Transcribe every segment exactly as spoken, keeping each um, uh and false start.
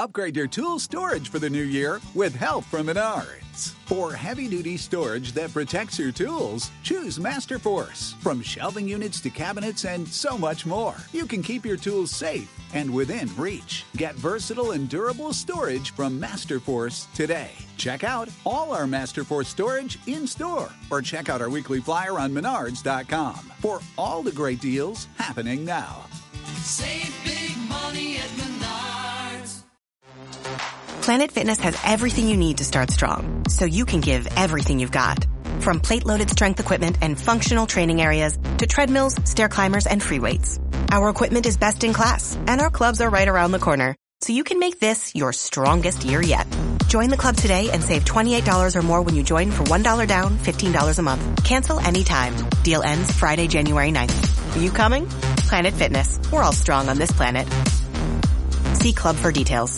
Upgrade your tool storage for the new year with help from Menards. For heavy-duty storage that protects your tools, choose Masterforce. From shelving units to cabinets and so much more, you can keep your tools safe and within reach. Get versatile and durable storage from Masterforce today. Check out all our Masterforce storage in-store or check out our weekly flyer on menards dot com for all the great deals happening now. Save big money at Menards. Planet Fitness has everything you need to start strong, so you can give everything you've got. From plate-loaded strength equipment and functional training areas to treadmills, stair climbers, and free weights. Our equipment is best in class, and our clubs are right around the corner, so you can make this your strongest year yet. Join the club today and save twenty-eight dollars or more when you join for one dollar down, fifteen dollars a month. Cancel anytime. Deal ends Friday, January ninth. Are you coming? Planet Fitness. We're all strong on this planet. See club for details.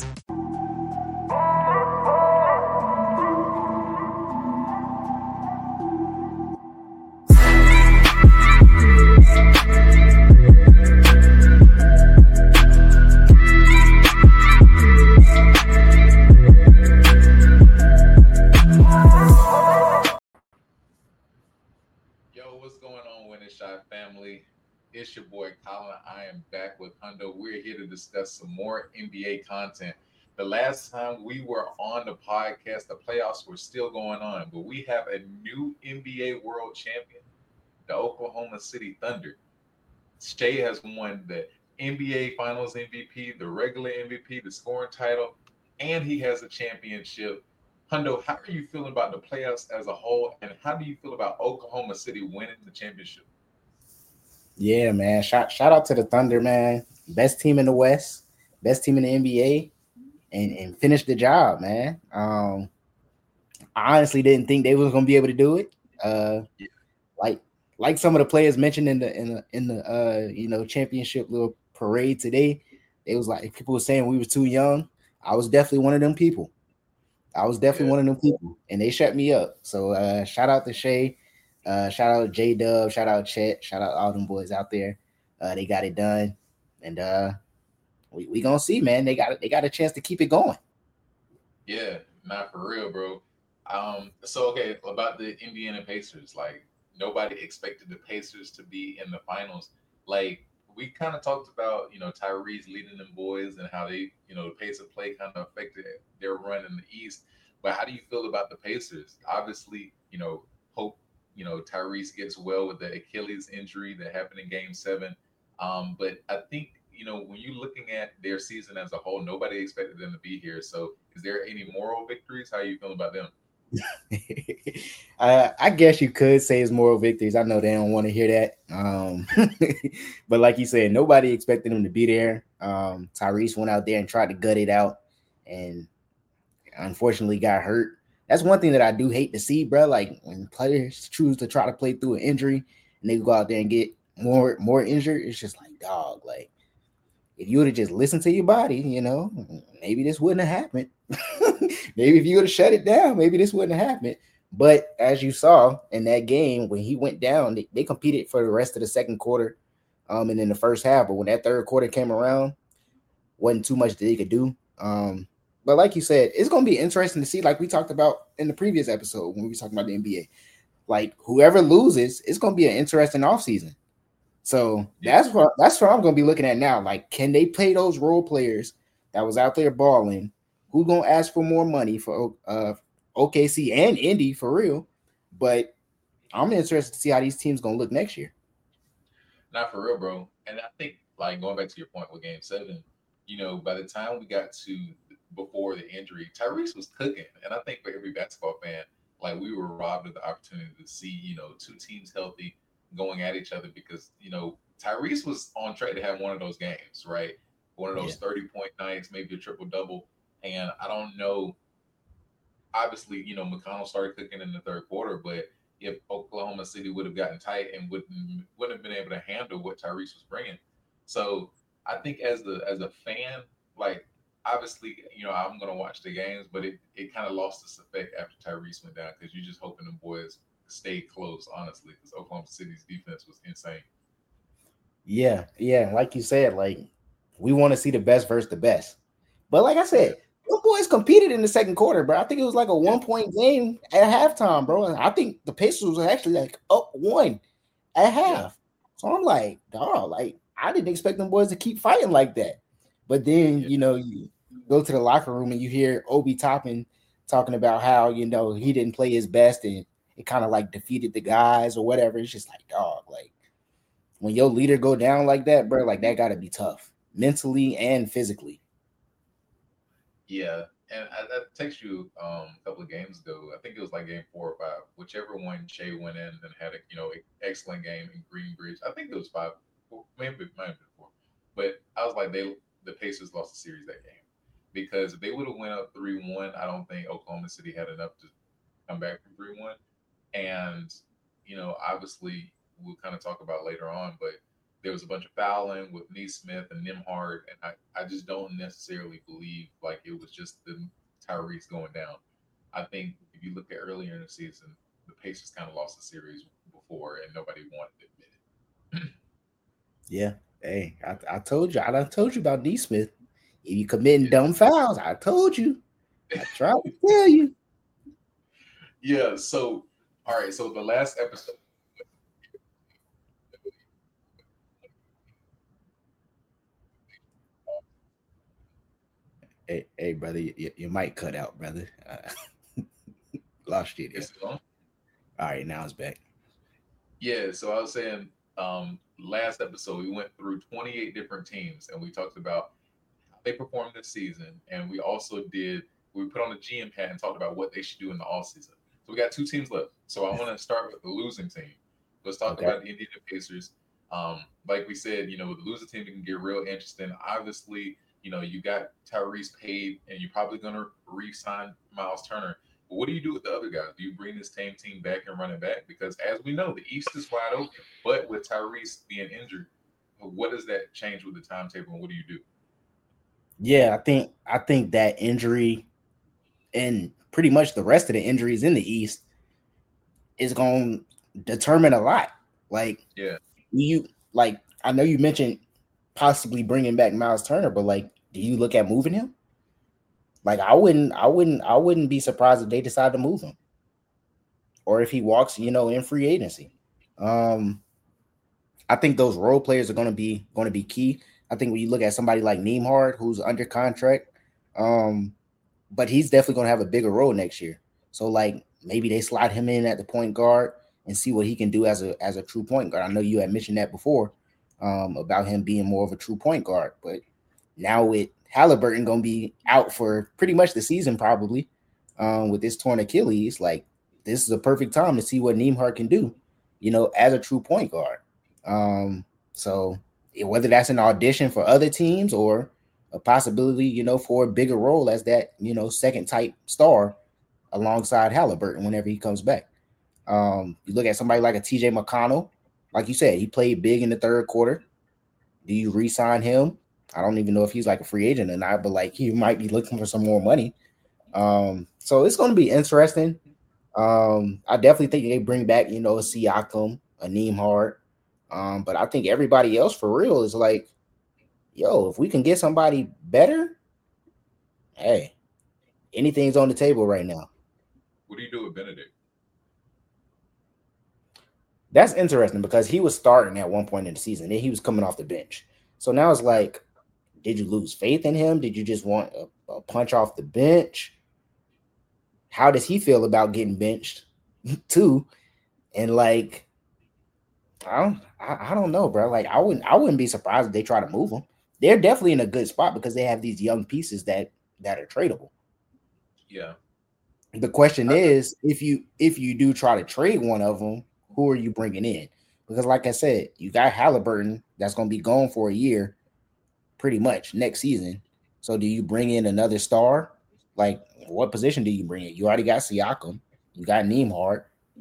Family, it's your boy Colin. I am back with Hundo. We're here to discuss some more N B A content. The last time we were on the podcast, the playoffs were still going on, but we have a new N B A world champion, the Oklahoma City Thunder. Shai has won the N B A Finals M V P, the regular M V P, the scoring title, and he has a championship. Hundo, how are you feeling about the playoffs as a whole, and how do you feel about Oklahoma City winning the championship? Yeah, man. Shout shout out to the Thunder, man. Best team in the West, best team in the N B A, and, and finished the job, man. Um, I honestly didn't think they was gonna be able to do it. Uh, yeah. like like some of the players mentioned in the in the in the uh you know championship little parade today, it was like people were saying we were too young. I was definitely one of them people. I was definitely yeah. one of them people, and they shut me up. So uh, shout out to Shai. Uh, shout out J Dub, shout out Chet, shout out all them boys out there. Uh, they got it done, and uh, we we gonna see, man. They got they got a chance to keep it going. Yeah, not for real, bro. Um, so okay, about the Indiana Pacers, like nobody expected the Pacers to be in the finals. Like we kind of talked about, you know, Tyrese leading them boys and how they, you know, the pace of play kind of affected their run in the East. But how do you feel about the Pacers? Obviously, you know, hope. You know, Tyrese gets well with the Achilles injury that happened in game seven. Um, but I think, you know, when you're looking at their season as a whole, nobody expected them to be here. So is there any moral victories? How are you feeling about them? uh, I guess you could say it's moral victories. I know they don't want to hear that. Um, but like you said, nobody expected them to be there. Um, Tyrese went out there and tried to gut it out and unfortunately got hurt. That's one thing that I do hate to see, bro. Like when players choose to try to play through an injury and they go out there and get more more injured, it's just like, dog, like if you would have just listened to your body, you know, maybe this wouldn't have happened. Maybe if you would have shut it down, maybe this wouldn't have happened. But as you saw in that game, when he went down, they, they competed for the rest of the second quarter um, and in the first half. But when that third quarter came around, wasn't too much that they could do. Um, But like you said, it's going to be interesting to see, like we talked about in the previous episode when we were talking about the N B A. Like, whoever loses, it's going to be an interesting offseason. So yeah. that's what that's what I'm going to be looking at now. Like, can they play those role players that was out there balling? Who's going to ask for more money for uh, O K C and Indy, for real? But I'm interested to see how these teams going to look next year. Not for real, bro. And I think, like, going back to your point with Game seven, you know, by the time we got to – before the injury, Tyrese was cooking. And I think for every basketball fan, like we were robbed of the opportunity to see, you know, two teams healthy going at each other because, you know, Tyrese was on track to have one of those games, right? One of those yeah. thirty-point nights, maybe a triple-double. And I don't know, obviously, you know, McConnell started cooking in the third quarter, but if Oklahoma City would have gotten tight and wouldn't, wouldn't have been able to handle what Tyrese was bringing. So I think as the as a fan, like, obviously, you know, I'm going to watch the games, but it, it kind of lost its effect after Tyrese went down because you're just hoping the boys stay close, honestly, because Oklahoma City's defense was insane. Yeah, yeah. Like you said, like, we want to see the best versus the best. But like I said, the boys competed in the second quarter, bro. I think it was like a one point game at halftime, bro. And I think the Pacers was actually like up one at half. Yeah. So I'm like, dog, like I didn't expect them boys to keep fighting like that. But then, yeah. you know, you go to the locker room and you hear Obi Toppin talking about how, you know, he didn't play his best and it kind of like defeated the guys or whatever. It's just like, dog, like when your leader go down like that, bro, like that got to be tough mentally and physically. Yeah, and I, I text you um, a couple of games ago. I think it was like game four or five, whichever one Shea went in and had a you know excellent game in Greenbridge. I think it was five, four, maybe it might have been four. But I was like, they the Pacers lost the series that game because if they would have went up three one, I don't think Oklahoma City had enough to come back from three one. And you know, obviously, we'll kind of talk about later on, but there was a bunch of fouling with Neesmith and Nembhard, and I, I just don't necessarily believe like it was just the Tyrese going down. I think if you look at earlier in the season, the Pacers kind of lost the series before, and nobody wanted to admit it. Yeah, hey, I, I told you, I done told you about Neesmith. If you committing dumb fouls, I told you. I tried to tell you. Yeah. So, all right. So the last episode. Hey, hey, brother, you, you might cut out, brother. Uh, lost you. All right, now it's back. Yeah, so I was saying, um, last episode we went through twenty-eight different teams, and we talked about how they performed this season, and we also did we put on the G M hat and talked about what they should do in the off season. So we got two teams left. So I want to start with the losing team. Let's talk okay. about the Indiana Pacers. Um, like we said, you know, with the losing team, it can get real interesting. Obviously. You know, you got Tyrese paid, and you're probably going to re-sign Miles Turner. But what do you do with the other guys? Do you bring this same team back and run it back? Because as we know, the East is wide open. But with Tyrese being injured, what does that change with the timetable, and what do you do? Yeah, I think I think that injury and pretty much the rest of the injuries in the East is going to determine a lot. Like, yeah, you like I know you mentioned possibly bringing back Miles Turner, but like, do you look at moving him? Like, I wouldn't, I wouldn't, I wouldn't be surprised if they decide to move him, or if he walks, you know, in free agency. Um, I think those role players are going to be going to be key. I think when you look at somebody like Nembhard, who's under contract, um, but he's definitely going to have a bigger role next year. So, like, maybe they slide him in at the point guard and see what he can do as a as a true point guard. I know you had mentioned that before. Um, about him being more of a true point guard, but now with Halliburton going to be out for pretty much the season, probably um, with this torn Achilles, like this is a perfect time to see what Nembhard can do, you know, as a true point guard. Um, so whether that's an audition for other teams or a possibility, you know, for a bigger role as that, you know, second type star alongside Halliburton whenever he comes back. Um, you look at somebody like a T J McConnell. Like you said, he played big in the third quarter. Do you re-sign him? I don't even know if he's like a free agent or not, but like he might be looking for some more money. Um, so it's going to be interesting. Um, I definitely think they bring back, you know, a Siakam, a Nembhard. Um, but I think everybody else for real is like, yo, if we can get somebody better, hey, anything's on the table right now. What do you do with Benedict? That's interesting because he was starting at one point in the season. Then he was coming off the bench. So now it's like, did you lose faith in him? Did you just want a, a punch off the bench? How does he feel about getting benched too? And like, I don't, I, I don't know, bro. Like, I wouldn't, I wouldn't be surprised if they try to move him. They're definitely in a good spot because they have these young pieces that that are tradable. Yeah. The question is, if you if you do try to trade one of them, who are you bringing in? Because like I said, you got Halliburton that's going to be gone for a year pretty much next season. So do you bring in another star? Like, what position do you bring in? You already got Siakam. You got Nembhard.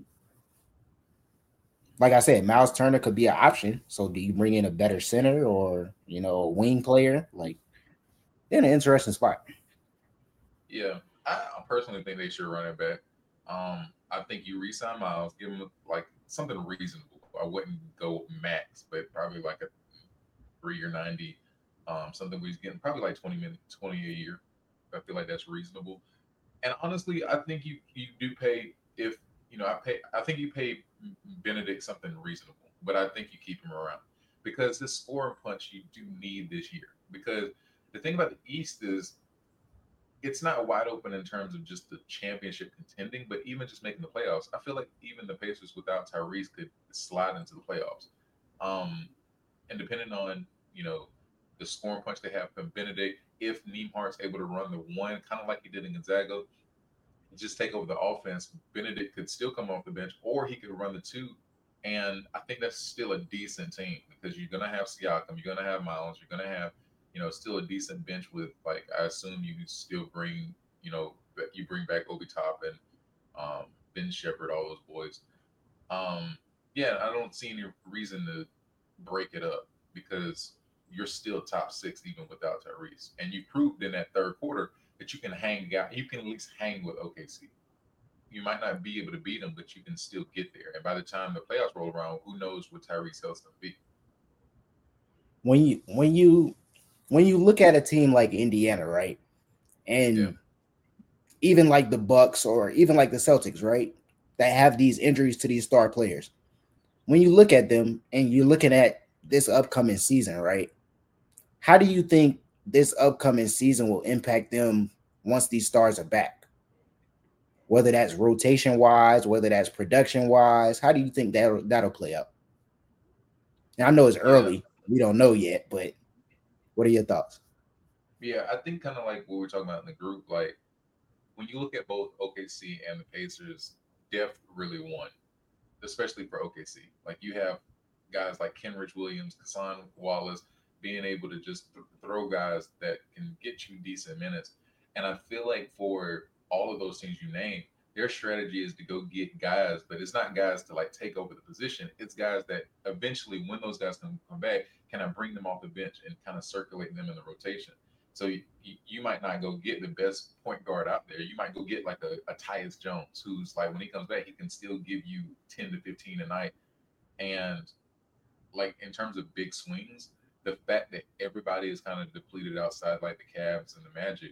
Like I said, Miles Turner could be an option. So do you bring in a better center or, you know, a wing player? Like, they're in an interesting spot. Yeah. I personally think they should run it back. Um, I think you re-sign Miles, give him like something reasonable. I wouldn't go max, but probably like a three or ninety, um, something where he's getting probably like twenty minutes, twenty a year. I feel like that's reasonable. And honestly, I think you you do pay if you know I pay. I think you pay Benedict something reasonable, but I think you keep him around because this scoring punch you do need this year. Because the thing about the East is it's not wide open in terms of just the championship contending, but even just making the playoffs. I feel like even the Pacers without Tyrese could slide into the playoffs. Um, and depending on you know the scoring punch they have from Benedict, if Nembhard's able to run the one, kind of like he did in Gonzaga, just take over the offense, Benedict could still come off the bench, or he could run the two. And I think that's still a decent team because you're gonna have Siakam, you're gonna have Miles, you're gonna have, you know, still a decent bench with like I assume you still bring, you know, you bring back Obi Toppin, um, Ben Shepherd, all those boys. Um, yeah, I don't see any reason to break it up because you're still top six even without Tyrese, and you proved in that third quarter that you can hang out. You can at least hang with O K C. You might not be able to beat them, but you can still get there. And by the time the playoffs roll around, who knows what Tyrese Hill's going to be? When you when you when you look at a team like Indiana, right, and yeah. even like the Bucks or even like the Celtics, right, that have these injuries to these star players. When you look at them and you're looking at this upcoming season, right, how do you think this upcoming season will impact them once these stars are back? Whether that's rotation wise, whether that's production wise, how do you think that'll, that'll play out? Now, I know it's early. Yeah. We don't know yet, but what are your thoughts? Yeah, I think kind of like what we're talking about in the group, like when you look at both O K C and the Pacers, depth really won, especially for O K C. Like you have guys like Kenrich Williams, Hassan Wallace, being able to just th- throw guys that can get you decent minutes. And I feel like for all of those teams you name, their strategy is to go get guys, but it's not guys to like take over the position. It's guys that eventually, when those guys come, come back, can I bring them off the bench and kind of circulate them in the rotation. So you, you might not go get the best point guard out there. You might go get like a, a Tyus Jones, who's like when he comes back, he can still give you ten to fifteen a night. And like in terms of big swings, the fact that everybody is kind of depleted outside like the Cavs and the Magic,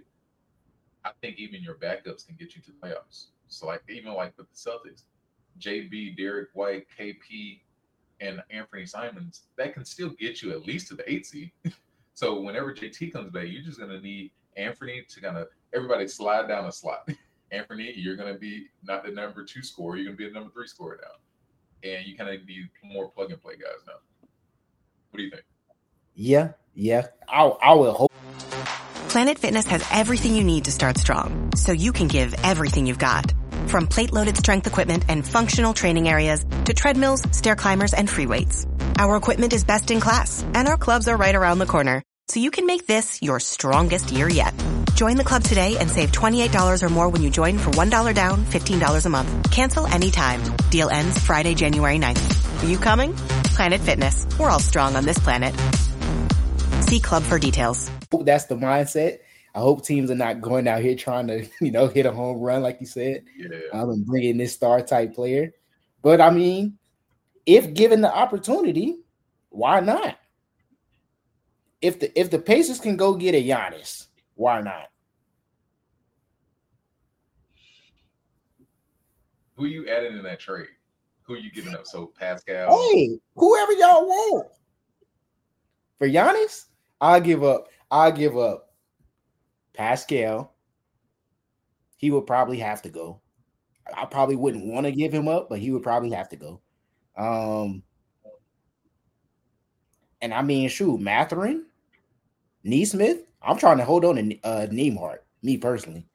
I think even your backups can get you to the playoffs. So like even like with the Celtics, J B, Derek White, K P, and Anthony Simons, that can still get you at least to the eight seed. So whenever J T comes back, you're just gonna need Anthony to kind of everybody slide down a slot. Anthony, you're gonna be not the number two scorer, you're gonna be the number three scorer now. And you kind of need more plug and play guys now. What do you think? Yeah, yeah. I I will hope. Planet Fitness has everything you need to start strong, so you can give everything you've got. From plate-loaded strength equipment and functional training areas to treadmills, stair climbers, and free weights. Our equipment is best in class, and our clubs are right around the corner, so you can make this your strongest year yet. Join the club today and save twenty-eight dollars or more when you join for one dollar down, fifteen dollars a month. Cancel anytime. Deal ends Friday, January ninth. Are you coming? Planet Fitness. We're all strong on this planet. See club for details. That's the mindset. I hope teams are not going out here trying to, you know, hit a home run, like you said. Yeah. Um, and bring in this star type player. But I mean, if given the opportunity, why not? If the if the Pacers can go get a Giannis, why not? Who are you adding in that trade? Who are you giving up? So Pascal. Hey, whoever y'all want. For Giannis, I'll give up. I'll give up Pascal. He would probably have to go. I probably wouldn't want to give him up, but he would probably have to go. Um, and I mean, shoot, Mathurin, Nesmith. I'm trying to hold on to uh, Nembhard, me personally.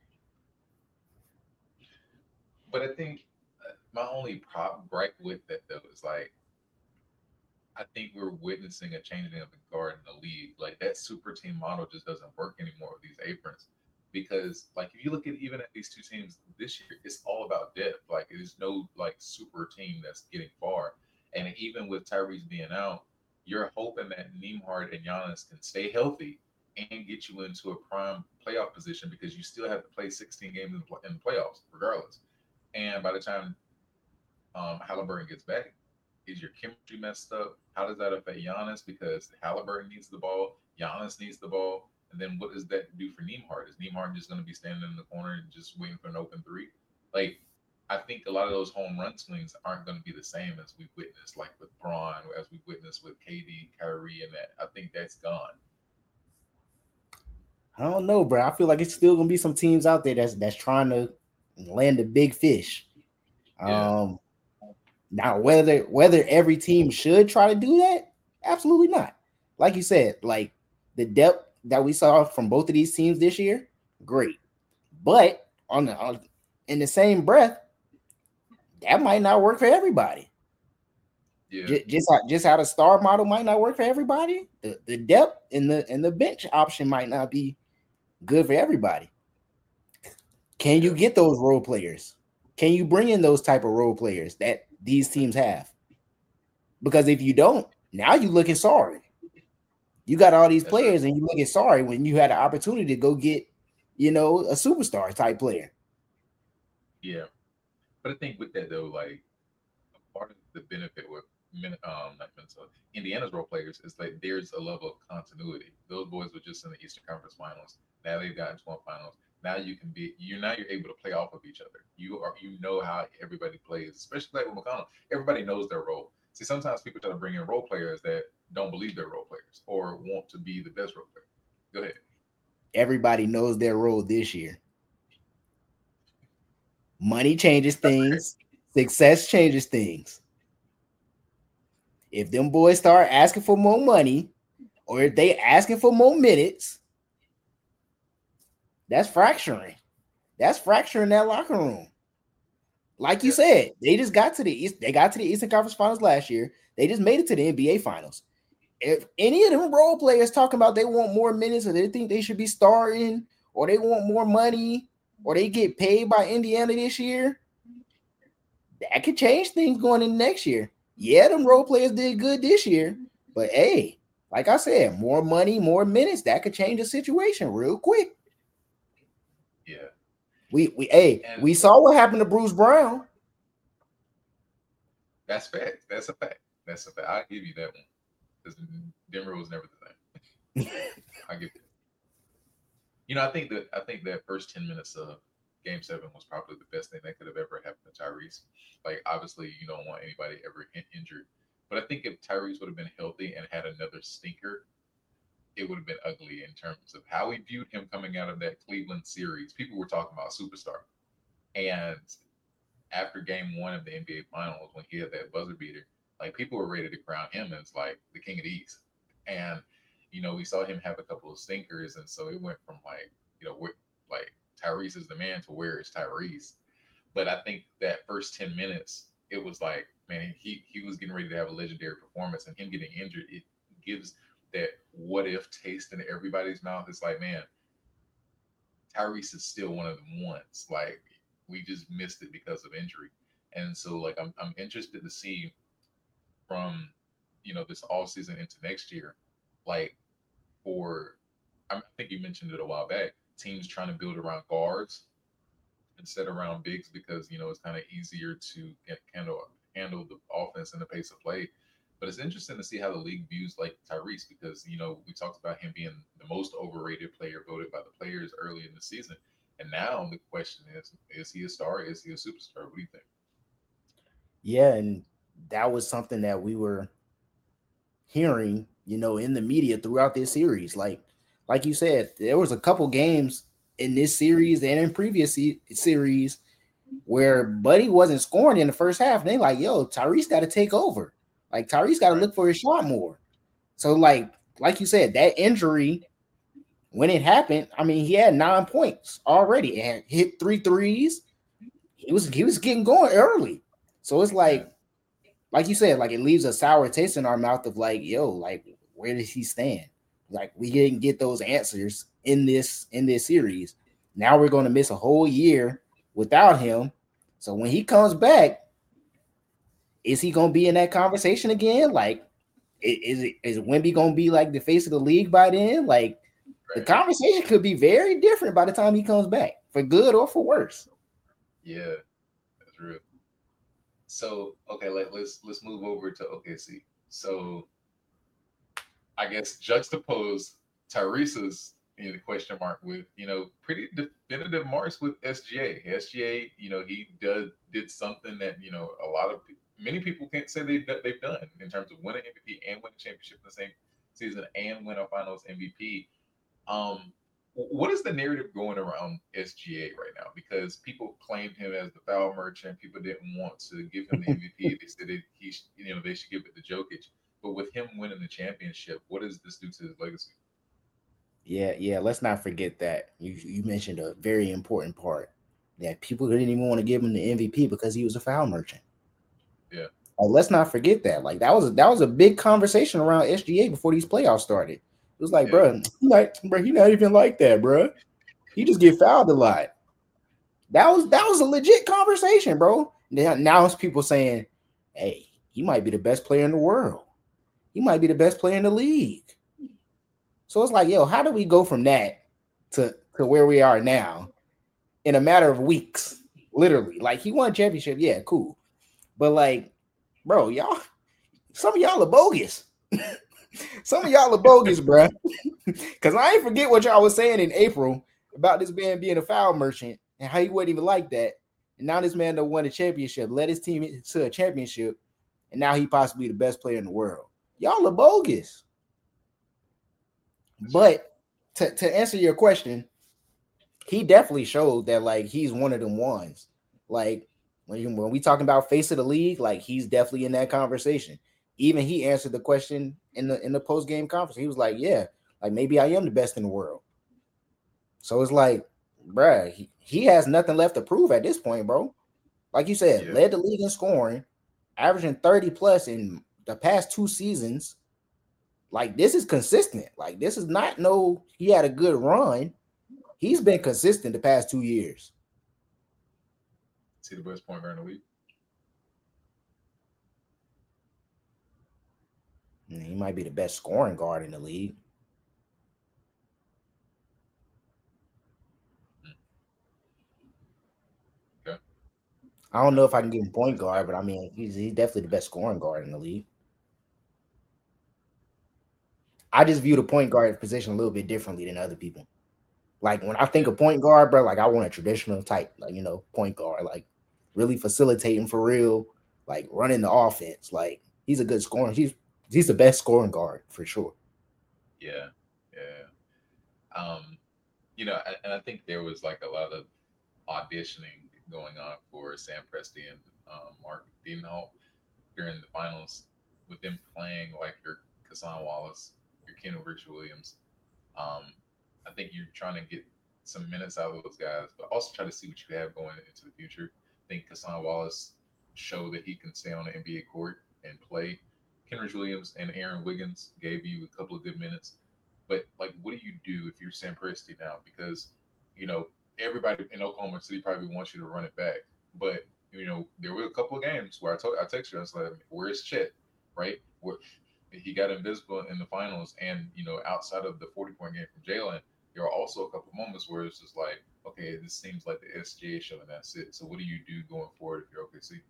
But I think my only problem right with that though is like, I think we're witnessing a changing of the guard in the league. Like that super team model just doesn't work anymore with these aprons. Because like if you look at even at these two teams this year, it's all about depth. Like there's no like super team that's getting far. And even with Tyrese being out, you're hoping that Nembhard and Giannis can stay healthy and get you into a prime playoff position because you still have to play sixteen games in the, in the playoffs regardless. And by the time um, Halliburton gets back, is your chemistry messed up? How does that affect Giannis? Because Halliburton needs the ball, Giannis needs the ball. And then what does that do for Neimark? Is Neimark just going to be standing in the corner and just waiting for an open three? Like, I think a lot of those home run swings aren't going to be the same as we witnessed, like with Braun, as we witnessed with K D, Kyrie, and that. I think that's gone. I don't know, bro. I feel like it's still gonna be some teams out there that's that's trying to land a big fish. Yeah. Um, now whether whether every team should try to do that, absolutely not. Like you said, like the depth that we saw from both of these teams this year, great. But on the on, in the same breath, that might not work for everybody. Yeah. Just, just how just how the star model might not work for everybody. The, the depth in the in the bench option might not be good for everybody. Can you get those role players? Can you bring in those type of role players that these teams have? Because if you don't, now you're looking sorry. You got all these That's players right. and you looking sorry when you had an opportunity to go get, you know, a superstar type player. Yeah. But I think with that though, like part of the benefit with um not Minnesota, Indiana's role players is like there's a level of continuity. Those boys were just in the Eastern Conference Finals. Now they've gotten to one finals. Now you can be you now you're able to play off of each other. You are you know how everybody plays, especially like with McConnell. Everybody knows their role. See, sometimes people try to bring in role players that don't believe they're role players or want to be the best role player. Go ahead. Everybody knows their role this year. Money changes things. Success changes things. If them boys start asking for more money, or if they asking for more minutes, that's fracturing. That's fracturing that locker room. Like you said, they just got to the East. They got to the Eastern Conference Finals last year. They just made it to the N B A Finals. If any of them role players talking about they want more minutes, or they think they should be starting, or they want more money, or they get paid by Indiana this year, that could change things going into next year. Yeah, them role players did good this year, but hey, like I said, more money, more minutes, that could change the situation real quick. Yeah. We we hey, And we saw what happened to Bruce Brown. that's fact. That's a fact. That's a fact. I'll give you that one. Because Denver was never the same. I give it. You know, I think that I think that first ten minutes of Game Seven was probably the best thing that could have ever happened to Tyrese. Like, obviously, you don't want anybody ever in- injured, but I think if Tyrese would have been healthy and had another stinker, it would have been ugly in terms of how we viewed him coming out of that Cleveland series. People were talking about superstar, and after Game One of the N B A Finals, when he had that buzzer beater, like people were ready to crown him as like the king of the East, and you know, we saw him have a couple of stinkers, and so it went from like, you know, like Tyrese is the man to where is Tyrese. But I think that first ten minutes, it was like, man, he he was getting ready to have a legendary performance, and him getting injured, it gives that what if taste in everybody's mouth. It's like, man, Tyrese is still one of the ones. Like, we just missed it because of injury. And so like I'm I'm interested to see from, you know, this all season into next year, like for I think you mentioned it a while back, teams trying to build around guards instead of around bigs because, you know, it's kind of easier to get, handle handle the offense and the pace of play. But it's interesting to see how the league views like Tyrese because, you know, we talked about him being the most overrated player voted by the players early in the season. And now the question is, is he a star? Is he a superstar? What do you think? Yeah, and that was something that we were hearing, you know, in the media throughout this series. Like, like you said, there was a couple games in this series and in previous se- series where Buddy wasn't scoring in the first half. And they like, yo, Tyrese got to take over. Like, Tyrese got to Right. look for his shot more. So, like, like you said, that injury, when it happened, I mean, he had nine points already and hit three threes. He was he was getting going early. So it's like, like you said, like it leaves a sour taste in our mouth of like, yo, like, where does he stand? Like, we didn't get those answers in this in this series. Now we're going to miss a whole year without him. So when he comes back, is he going to be in that conversation again? Like, i- is it is Wemby going to be like the face of the league by then? Like, the Right. conversation could be very different by the time he comes back, for good or for worse. Yeah, that's real. So okay, like let's let's move over to O K C. So I guess juxtapose Tyrese's you know, the question mark with, you know, pretty definitive marks with S G A. S G A, you know, he does did something that, you know, a lot of many people can't say they've done, they've done in terms of winning M V P and win a championship in the same season and win a Finals M V P. Um, what is the narrative going around S G A right now? Because people claimed him as the foul merchant. People didn't want to give him the M V P. They said that he, you know, they should give it to Jokic. But with him winning the championship, what does this do to his legacy? Yeah, yeah. Let's not forget that you you mentioned a very important part that people didn't even want to give him the M V P because he was a foul merchant. Yeah. Like, let's not forget that. Like that was that was a big conversation around S G A before these playoffs started. It was like, yeah. bro, he like, bro, he not even like that, bro. He just get fouled a lot. That was that was a legit conversation, bro. Now, now it's people saying, hey, he might be the best player in the world. He might be the best player in the league. So it's like, yo, how do we go from that to, to where we are now in a matter of weeks? Literally. Like, he won a championship. Yeah, cool. But, like, bro, y'all, some of y'all are bogus. Some of y'all are bogus, bro. Because I ain't forget what y'all was saying in April about this man being a foul merchant and how he wasn't even like that. And now this man done won a championship, led his team to a championship, and now he possibly the best player in the world. Y'all are bogus. But to, to answer your question, he definitely showed that, like, he's one of them ones. Like, when, you, when we talking about face of the league, like, he's definitely in that conversation. Even he answered the question in the in the post-game conference. He was like, yeah, like, maybe I am the best in the world. So it's like, bruh, he, he has nothing left to prove at this point, bro. Like you said, yeah. Led the league in scoring, averaging thirty plus in the past two seasons. Like, this is consistent. Like, this is not no, he had a good run. He's been consistent the past two years. Is he the best point guard in the league? He might be the best scoring guard in the league. Okay. I don't know if I can give him point guard, but I mean, he's, he's definitely the best scoring guard in the league. I just view the point guard position a little bit differently than other people. Like, when I think of point guard, bro, like, I want a traditional type, like, you know, point guard, like, really facilitating for real, like, running the offense. Like, he's a good scorer. He's he's the best scoring guard for sure. Yeah, yeah. Um, you know, and I think there was like a lot of auditioning going on for Sam Presti and um, Mark Dedenholt during the finals, with them playing like your Cason Wallace, your Kenrich Williams. Um, I think you're trying to get some minutes out of those guys, but also try to see what you have going into the future. I think Cason Wallace showed that he can stay on the N B A court and play. Kenrich Williams and Aaron Wiggins gave you a couple of good minutes. But, like, what do you do if you're Sam Presti now? Because, you know, everybody in Oklahoma City probably wants you to run it back. But, you know, there were a couple of games where I told I texted you, I was like, where's Chet, right? Where he got invisible in the finals. And, you know, outside of the forty-point game from Jalen, there are also a couple of moments where it's just like, okay, this seems like the S G A show and that's it. So what do you do going forward if you're O K C?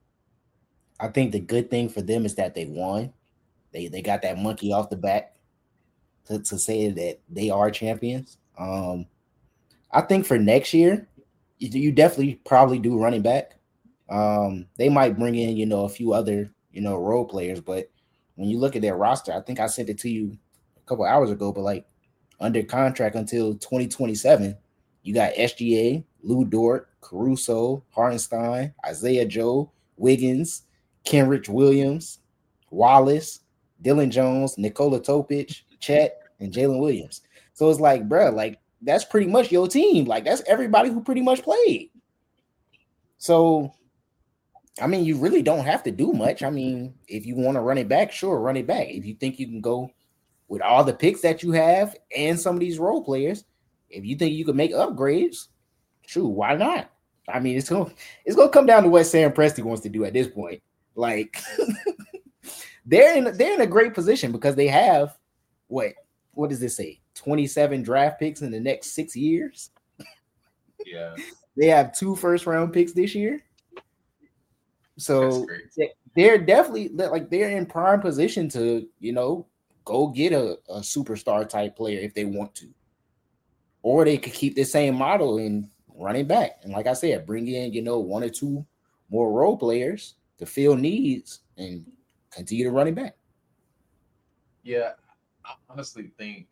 I think the good thing for them is that they won. They they got that monkey off the back to, to say that they are champions. Um, I think for next year, you, you definitely probably do running back. Um, they might bring in, you know, a few other, you know, role players, but when you look at their roster, I think I sent it to you a couple hours ago, but like under contract until twenty twenty-seven, you got S G A, Lou Dort, Caruso, Hartenstein, Isaiah Joe, Wiggins, Kenrich Williams, Wallace, Dylan Jones, Nikola Topic, Chet, and Jalen Williams. So it's like, bro, like, that's pretty much your team. Like, that's everybody who pretty much played. So, I mean, you really don't have to do much. I mean, if you want to run it back, sure, run it back. If you think you can go with all the picks that you have and some of these role players, if you think you can make upgrades, sure, why not? I mean, it's gonna it's gonna come down to what Sam Presti wants to do at this point. Like, they're in they're in a great position because they have what what does this say? twenty-seven draft picks in the next six years. Yeah, they have two first round picks this year. So they're definitely like they're in prime position to, you know, go get a, a superstar type player if they want to. or they could keep the same model and run it back. And like I said, bring in, you know, one or two more role players to fill needs and continue to run it back. Yeah, I honestly think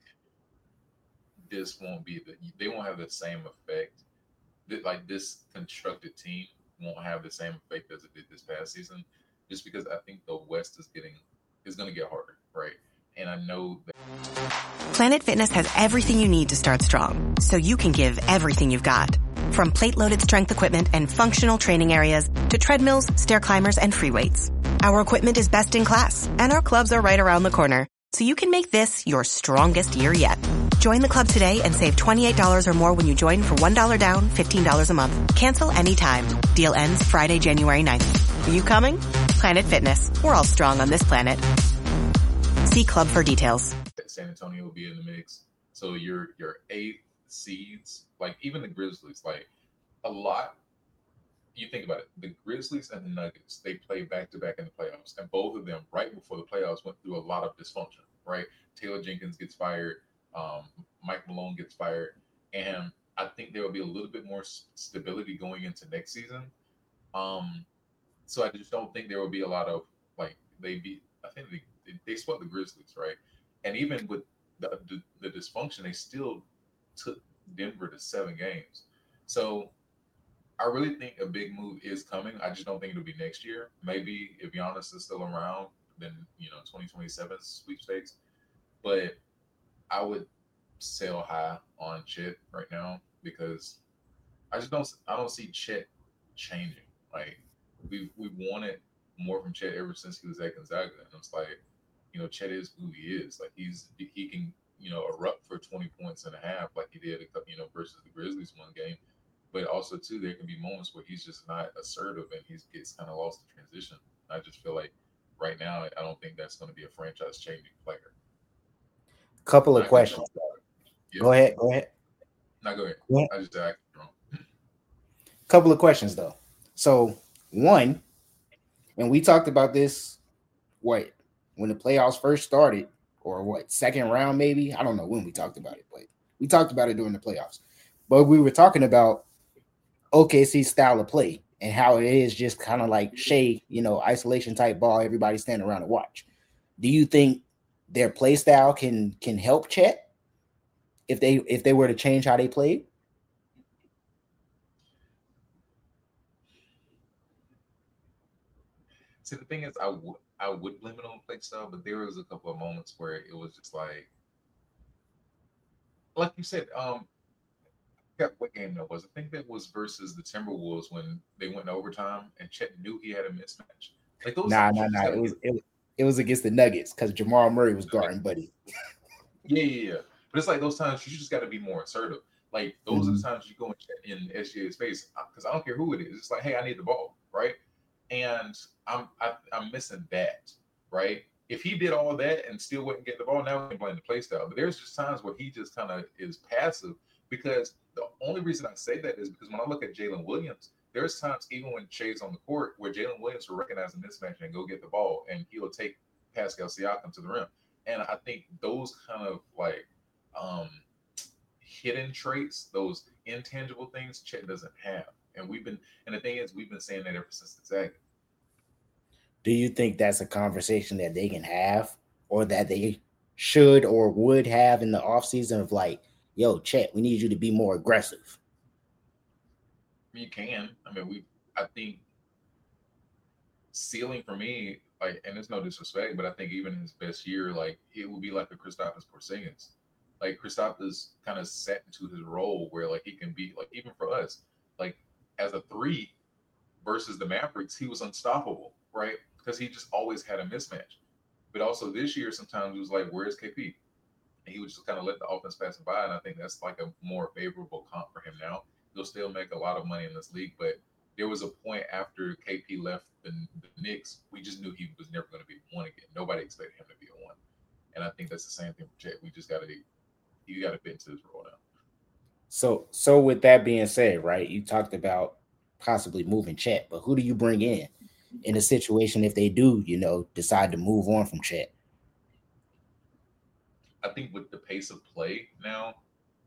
this won't be the they won't have the same effect. Like this constructed team won't have the same effect as it did this past season, just because I think the West is getting is going to get harder, right? And I know that Planet Fitness has everything you need to start strong, so you can give everything you've got. From plate-loaded strength equipment and functional training areas to treadmills, stair climbers, and free weights. Our equipment is best in class, and our clubs are right around the corner, so you can make this your strongest year yet. Join the club today and save twenty-eight dollars or more when you join for one dollar down, fifteen dollars a month. Cancel anytime. Deal ends Friday, January ninth. Are you coming? Planet Fitness. We're all strong on this planet. See club for details. San Antonio will be in the mix. So your your eighth seeds, like even the Grizzlies, like a lot. You think about it, the Grizzlies and the Nuggets, they play back to back in the playoffs, and both of them right before the playoffs went through a lot of dysfunction. Right, Taylor Jenkins gets fired, um, Mike Malone gets fired, and I think there will be a little bit more stability going into next season. Um, so I just don't think there will be a lot of like they be. I think they they swept the Grizzlies, right? And even with the, the, the dysfunction, they still took Denver to seven games. So I really think a big move is coming. I just don't think it'll be next year. Maybe if Giannis is still around, then, you know, twenty twenty-seven sweepstakes. But I would sell high on Chet right now because I just don't I don't see Chet changing. Like we we wanted more from Chet ever since he was at Gonzaga. And it's like, you know, Chet is who he is. Like he's he can, you know, erupt for twenty points and a half like he did, you know, versus the Grizzlies one game. But also too, there can be moments where he's just not assertive and he gets kind of lost in transition. I just feel like right now, I don't think that's going to be a franchise changing player. Couple of questions. Yeah. Go ahead. Go ahead. No, go ahead. Go ahead. I just act wrong. Couple of questions though. So one, and we talked about this. What? When the playoffs first started, or what, second round maybe? I don't know when we talked about it, but we talked about it during the playoffs. But we were talking about O K C's style of play and how it is just kind of like Shea, you know, isolation type ball, everybody standing around to watch. Do you think their play style can can help Chet if they if they were to change how they played? See, the thing is, I would I would blame it on play style, but there was a couple of moments where it was just like, like you said, um, I forgot what game that was. I think that was versus the Timberwolves when they went to overtime, and Chet knew he had a mismatch. Like those. Nah, nah, nah. It was it, it was against the Nuggets because Jamal Murray was guarding Buddy. Yeah, yeah, yeah. But it's like those times you just got to be more assertive. Like those Mm-hmm. are the times you go in, in S G A's face because I don't care who it is. It's like, hey, I need the ball, right? And I'm I, I'm missing that, right? If he did all that and still wouldn't get the ball, now we can blame the play style. But there's just times where he just kind of is passive because the only reason I say that is because when I look at Jalen Williams, there's times even when Shea's on the court where Jalen Williams will recognize a mismatch and go get the ball and he'll take Pascal Siakam to the rim. And I think those kind of like um, hidden traits, those intangible things, Chet doesn't have. And we've been, and the thing is, we've been saying that ever since the tag. Do you think that's a conversation that they can have or that they should or would have in the offseason of like, yo, Chet, we need you to be more aggressive? You can. I mean, we, I think ceiling for me, like, and it's no disrespect, but I think even in his best year, like, it would be like a Kristaps Porzingis. Like, Kristaps kind of set into his role where, like, he can be, like, even for us, like, as a three versus the Mavericks, he was unstoppable, right? Because he just always had a mismatch. But also this year, sometimes it was like, where's K P? And he would just kind of let the offense pass him by. And I think that's like a more favorable comp for him now. He'll still make a lot of money in this league. But there was a point after K P left the, the Knicks, we just knew he was never going to be one again. Nobody expected him to be a one. And I think that's the same thing for Chet. We just got to, you got to fit into this role now. So, so with that being said, right, you talked about possibly moving Chet, but who do you bring in in a situation if they do, you know, decide to move on from Chet? I think with the pace of play now,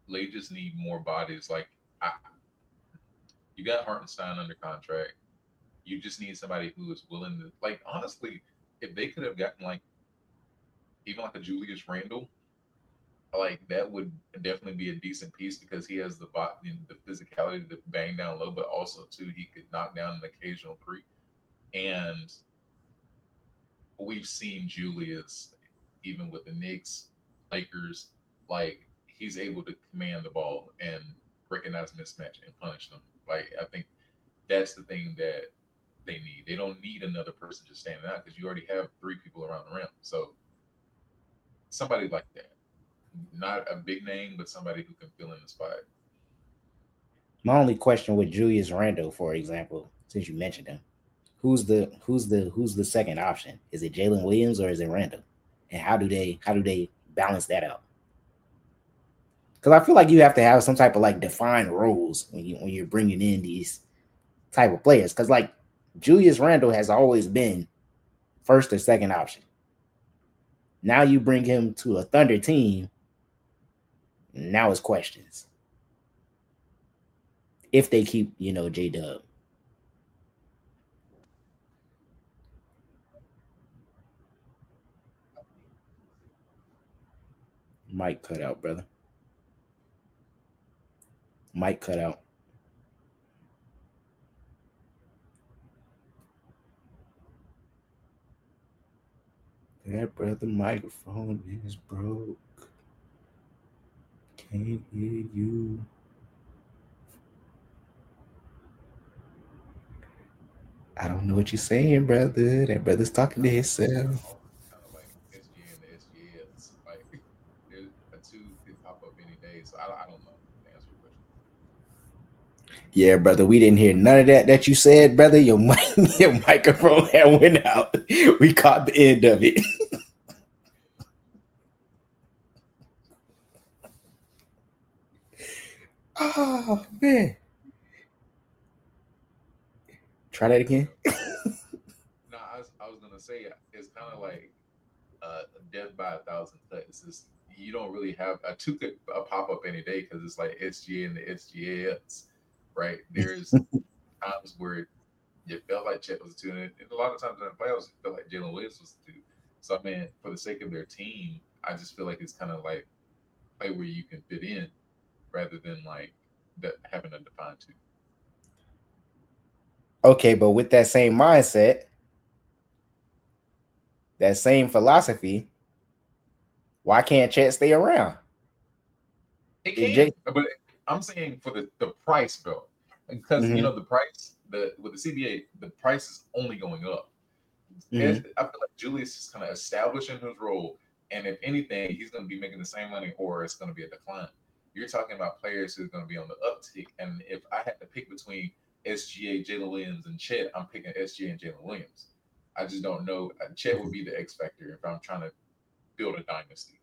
they just need more bodies. Like I, you got Hartenstein under contract. You just need somebody who is willing to, like, honestly, if they could have gotten like even like a Julius Randle, like that would definitely be a decent piece because he has the body, the physicality to bang down low, but also too he could knock down an occasional three. And we've seen Julius, even with the Knicks, Lakers, like he's able to command the ball and recognize mismatch and punish them. Like I think that's the thing that they need. They don't need another person just standing out because you already have three people around the rim. So somebody like that. Not a big name, but somebody who can fill in the spot. My only question with Julius Randle, for example, since you mentioned him, who's the who's the who's the second option? Is it Jalen Williams or is it Randle? And how do they how do they balance that out? Because I feel like you have to have some type of like defined roles when you when you're bringing in these type of players. Because like Julius Randle has always been first or second option. Now you bring him to a Thunder team. Now it's questions. If they keep, you know, J-Dub. Mic cut out, brother. Mic cut out. That brother microphone is broke. Can't hear you. I don't know what you're saying, brother. That brother's talking to himself. Kind of like S G A and the S G A. It's like there's a two could pop up any day. So I, I don't know to answer your question. Yeah, brother, we didn't hear none of that that you said, brother. Your mic, your microphone had went out. We caught the end of it. Oh man! Try that again. No, I was, I was gonna say it's kind of like uh, death by a thousand cuts. It's, you don't really have a two could a pop up any day because it's like S G A and the S G As, right? There's times where it felt like Chet was a two, and a lot of times in the playoffs, it felt like Jalen Williams was a two. So I mean, for the sake of their team, I just feel like it's kind of like play where you can fit in, rather than like that having a defined two. Okay, but with that same mindset, that same philosophy, why can't Chet stay around? It can, Jay- but I'm saying for the, the price, bro, because mm-hmm. you know the price, the with the C B A, the price is only going up. Mm-hmm. I feel like Julius is kind of establishing his role, and if anything, he's going to be making the same money, or it's going to be a decline. You're talking about players who are going to be on the uptick, and if I had to pick between S G A, Jalen Williams, and Chet, I'm picking S G A and Jalen Williams. I just don't know. Chet would be the X factor if I'm trying to build a dynasty.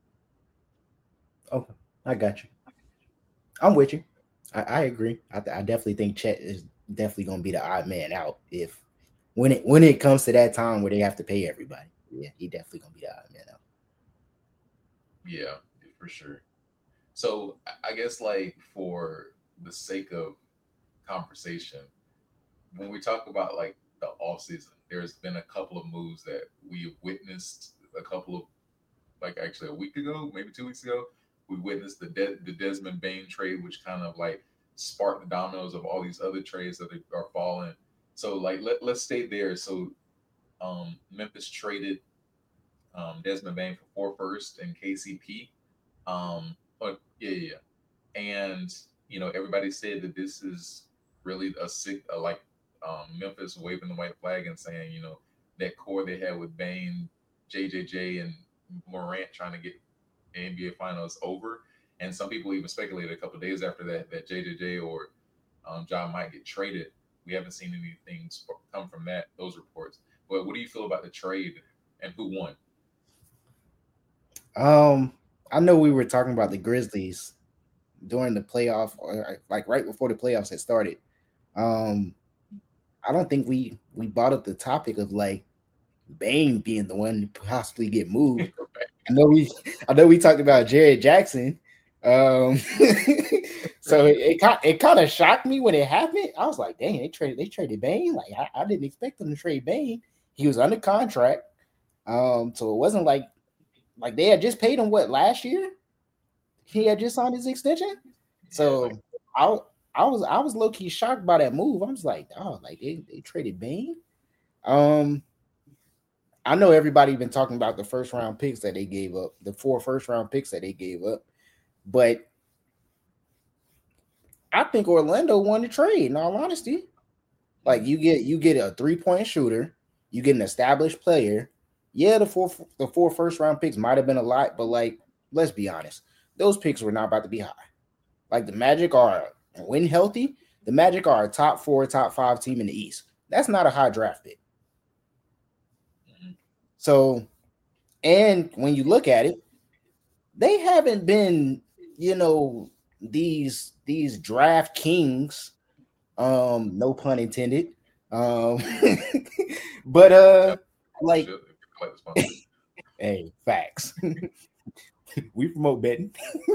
Okay, I got you. I'm with you. I, I agree. I, I definitely think Chet is definitely going to be the odd man out if when it when it comes to that time where they have to pay everybody. Yeah, he definitely going to be the odd man out. Yeah, for sure. So I guess like for the sake of conversation, when we talk about like the offseason, there's been a couple of moves that we have witnessed a couple of, like actually a week ago, maybe two weeks ago, we witnessed the De- the Desmond Bane trade, which kind of like sparked the dominoes of all these other trades that are falling. So like let, let's stay there. So um, Memphis traded um, Desmond Bane for four first and K C P. Um, but yeah, yeah, and you know everybody said that this is really a sick, uh, like um, Memphis waving the white flag and saying, you know, that core they had with Bane, J J J, and Morant trying to get the N B A Finals over. And some people even speculated a couple of days after that that J J J or um, John might get traded. We haven't seen anything come from that, those reports. But what do you feel about the trade and who won? Um, I know we were talking about the Grizzlies during the playoff, or like right before the playoffs had started. Um, I don't think we we brought up the topic of like Bane being the one to possibly get moved. I know we I know we talked about Jared Jackson, Um, so it it, kind it kind of shocked me when it happened. I was like, dang, they traded they traded Bane. Like I, I didn't expect them to trade Bane. He was under contract. Um, so it wasn't like like they had just paid him what last year. He had just signed his extension. So I I was I was low key shocked by that move. I was like, oh, like they, they traded Bane. Um, I know everybody been talking about the first round picks that they gave up, the four first round picks that they gave up, but I think Orlando won the trade. In all honesty, like you get you get a three point shooter, you get an established player. Yeah, the four the four first round picks might have been a lot, but like let's be honest, those picks were not about to be high. Like the Magic are when healthy, the Magic are a top four, top five team in the East. That's not a high draft pick. So, and when you look at it, they haven't been, you know, these these draft kings. Um, no pun intended. Um, but uh, like, hey, facts. We promote betting.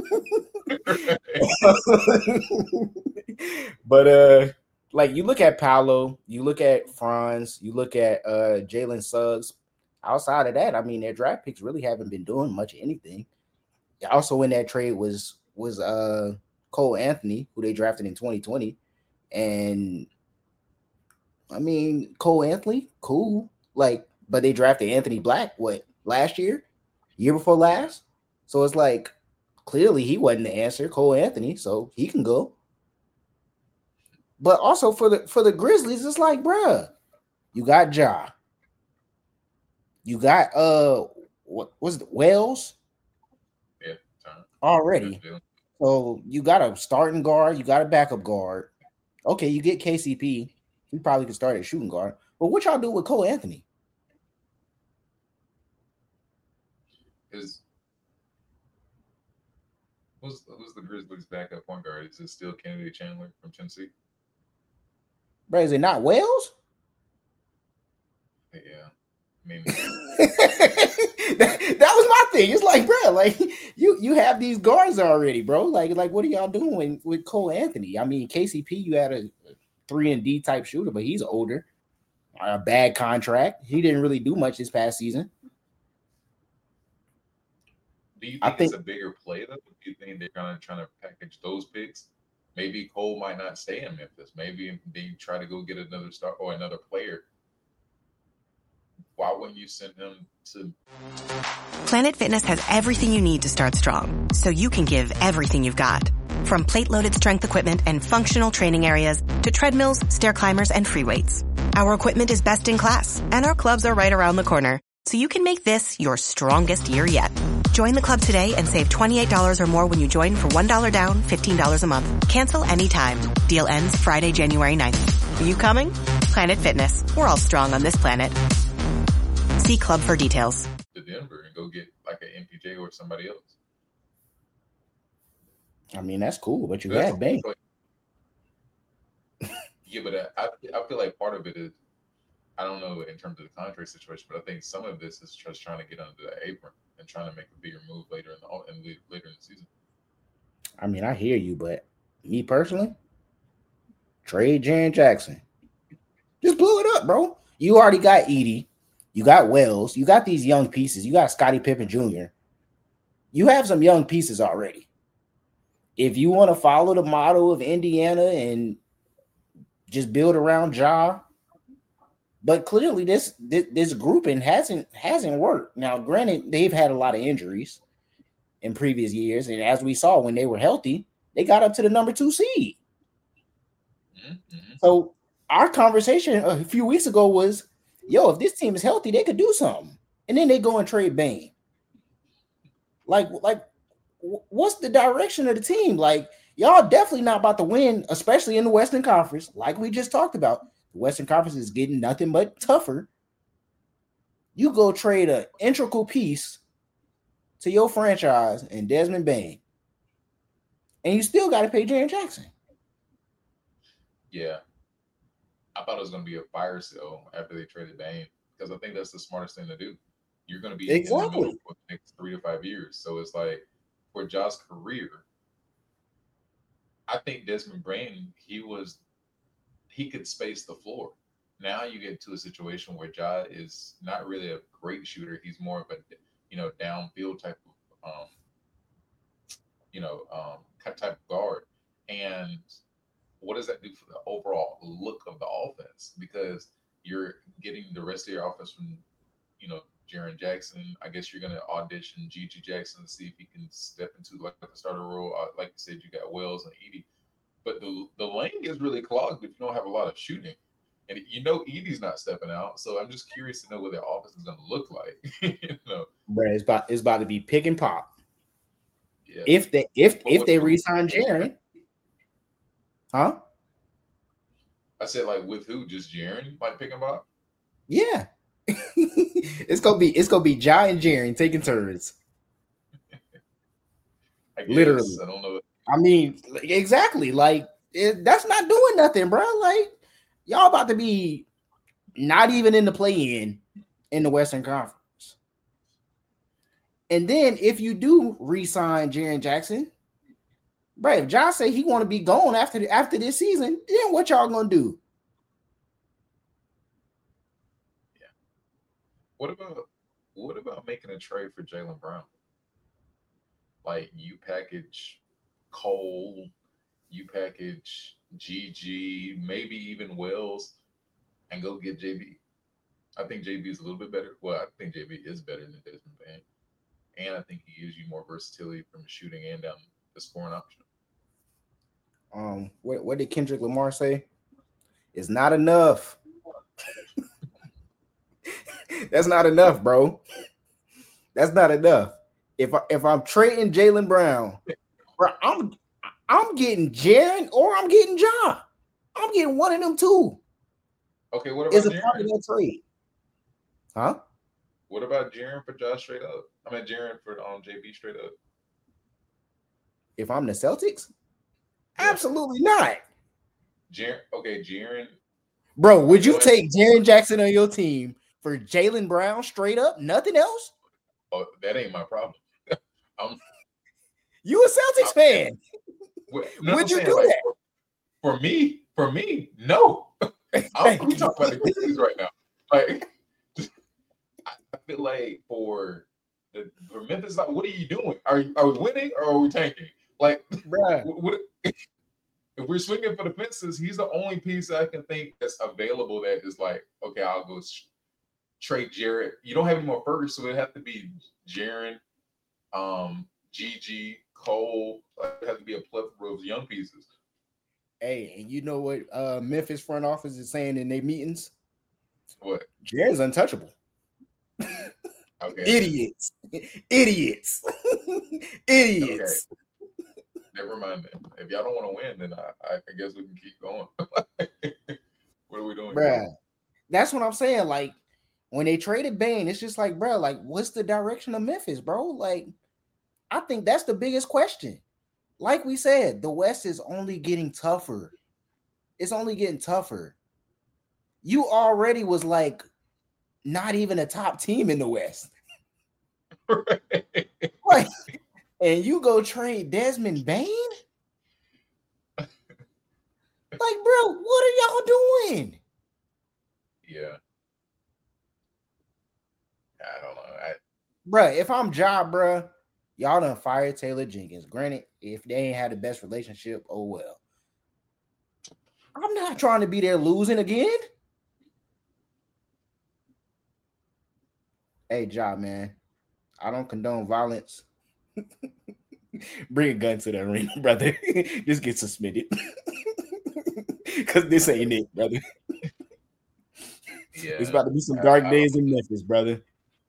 But uh, like you look at Paolo, you look at Franz, you look at uh Jalen Suggs. Outside of that, I mean, their draft picks really haven't been doing much of anything. Also, in that trade was was uh Cole Anthony, who they drafted in twenty twenty, and I mean Cole Anthony, cool, like, but they drafted Anthony Black what last year, year before last. So it's like clearly he wasn't the answer, Cole Anthony, so he can go. But also for the for the Grizzlies, it's like, bruh, you got Ja. You got uh what was it, Wells? Yeah, already. So you got a starting guard, you got a backup guard. Okay, you get K C P. He probably could start at shooting guard. But what y'all do with Cole Anthony? Is who's who's the Grizzlies' backup point guard? Is it still Kennedy Chandler from Tennessee? Bro, is it not Wells? Yeah. I mean, that, that was my thing. It's like, bro, like you you have these guards already, bro. Like, like what are y'all doing with Cole Anthony? I mean, K C P, you had a three and D type shooter, but he's older. A bad contract. He didn't really do much this past season. Do you think, I think it's a bigger play though? Do you think they're kind of trying to package those picks? Maybe Cole might not stay in Memphis. Maybe they try to go get another star or another player. Why wouldn't you send him to? Planet Fitness has everything you need to start strong, so you can give everything you've got. From plate-loaded strength equipment and functional training areas to treadmills, stair climbers, and free weights. Our equipment is best in class, and our clubs are right around the corner, so you can make this your strongest year yet. Join the club today and save twenty-eight dollars or more when you join for one dollar down, fifteen dollars a month. Cancel anytime. Deal ends Friday, January ninth. Are you coming? Planet Fitness. We're all strong on this planet. See club for details. To Denver and go get like an M P J or somebody else. I mean, that's cool, but you That's had Bane. like, yeah, but I, I feel like part of it is, I don't know in terms of the contract situation, but I think some of this is just trying to get under the apron and trying to make a bigger move later in the and later in the season. I mean, I hear you, but me personally, trade Jaren Jackson. Just blow it up, bro. You already got Edie. You got Wells. You got these young pieces. You got Scottie Pippen Junior You have some young pieces already. If you want to follow the model of Indiana and just build around Ja, but clearly this, this this grouping hasn't hasn't worked. Now, granted, they've had a lot of injuries in previous years, and as we saw when they were healthy, they got up to the number two seed. Mm-hmm. So our conversation a few weeks ago was, yo, if this team is healthy, they could do something. And then they go and trade Bane. Like, like, what's the direction of the team? Like, y'all definitely not about to win, especially in the Western Conference, like we just talked about. The Western Conference is getting nothing but tougher. You go trade an integral piece to your franchise and Desmond Bane, and you still got to pay Jaren Jackson. Yeah. I thought it was going to be a fire sale after they traded Bane, because I think that's the smartest thing to do. You're going to be exactly in the middle for the next three to five years. So it's like, for Ja's career, I think Desmond Bain, he was he could space the floor. Now you get to a situation where Ja is not really a great shooter. He's more of a you know downfield type of um, you know um, type of guard. And what does that do for the overall look of the offense? Because you're getting the rest of your offense from you know Jaren Jackson. I guess you're going to audition G G Jackson to see if he can step into like the starter role. Uh, like you said, you got Wells and Edie, but the the lane gets really clogged if you don't have a lot of shooting. And you know Edie's not stepping out, so I'm just curious to know what their offense is going to look like. you know, Bro, it's about it's about to be pick and pop. yeah. If they if But if what- they resign Jaren, huh? I said like with who? Just Jaren, like pick and pop. Yeah. it's gonna be it's gonna be Ja and Jaren taking turns. I guess. Literally. I don't know. I mean, exactly. Like it, that's not doing nothing, bro. Like y'all about to be not even in the play-in in the Western Conference. And then if you do re-sign Jaren Jackson, bro, if John say he want to be gone after the, after this season, then what y'all gonna do? What about what about making a trade for Jaylen Brown? Like you package Cole, you package G G, maybe even Wells, and go get J B. I think J B is a little bit better. Well, I think J B is better than Desmond Bain, and I think he gives you more versatility from shooting and down the scoring option. Um, what, what did Kendrick Lamar say? It's not enough. That's not enough, bro. That's not enough. If I, if I'm trading Jaylen Brown, bro, I'm I'm getting Jaren or I'm getting Ja. I'm getting one of them two. Okay, what It's about a part of Jaren? that trade, huh? What about Jaren for Josh straight up? I mean Jaren for um J B straight up. If I'm the Celtics, Yeah. absolutely not, Jaren, okay, Jaren. bro. Would you Go ahead. take Jaren Jackson on your team for Jaylen Brown straight up? Nothing else. Oh, that ain't my problem. I'm You a Celtics fan? Well, no, Would I'm you saying, do like, that? For me, for me, no. I'm we talking about the Grizzlies right now. Like, I feel like for the for Memphis, like, what are you doing? Are are we winning or are we tanking? Like, Bruh. what, what if we're swinging for the fences? He's the only piece I can think that's available that is like, okay, I'll go sh- trade Jarrett. You don't have any more first, so it have to be Jaren, um, G G, Cole. Like, it has to be a plethora of young pieces. Hey, and you know what uh Memphis front office is saying in their meetings? What? Jaren's untouchable. Okay. Idiots. Idiots. Idiots. Never mind then. If y'all don't want to win, then I, I guess we can keep going. What are we doing? Bruh. That's what I'm saying. Like when they traded Bane, it's just like, bro, like what's the direction of Memphis, bro? Like, I think that's the biggest question. Like we said, the West is only getting tougher. It's only getting tougher. You already was like not even a top team in the West. Like, and you go trade Desmond Bain? Like, bro, what are y'all doing? Yeah. I don't know. I, Bruh, if I'm Ja, bruh, y'all done fired Taylor Jenkins. Granted, if they ain't had the best relationship, oh well. I'm not trying to be there losing again. Hey, Ja, man, I don't condone violence. Bring a gun to the arena, brother. Just get suspended. Because this ain't it, brother. yeah. It's about to be some I- dark I- days in Memphis, brother.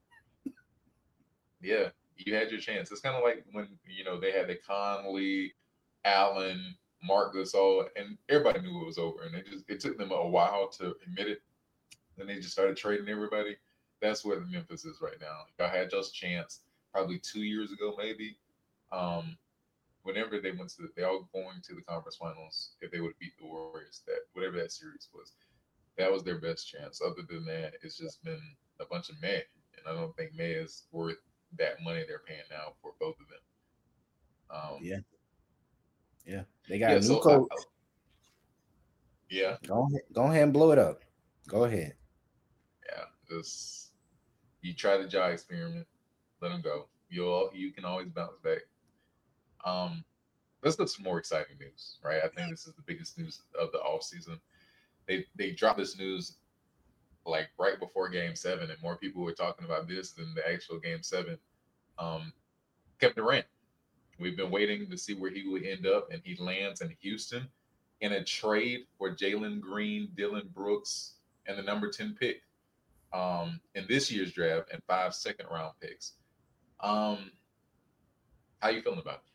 Yeah. You had your chance. It's kind of like when, you know, they had the Conley, Allen, Mark Gasol, and everybody knew it was over. And it just it took them a while to admit it. Then they just started trading everybody. That's where the Memphis is right now. Y'all had just chance probably two years ago, maybe. Um, whenever they went to, the, they all going to the conference finals. If they would have beat the Warriors, that whatever that series was, that was their best chance. Other than that, it's just been a bunch of meh, and I don't think meh is worth that money they're paying now for both of them. Um, Yeah. Yeah, they got Yeah, a new so coach. I, yeah, Go ahead, go ahead and blow it up. Go ahead. yeah. This you try the Jai experiment, let them go. You'll you can always bounce back. Um, let's look some more exciting news, right? I think this is the biggest news of the off season. They they dropped this news like right before Game Seven, and more people were talking about this than the actual Game Seven. Um, Kevin Durant. We've been waiting to see where he would end up, and he lands in Houston in a trade for Jalen Green, Dylan Brooks, and the number ten pick um, in this year's draft, and five second round picks. Um, how you feeling about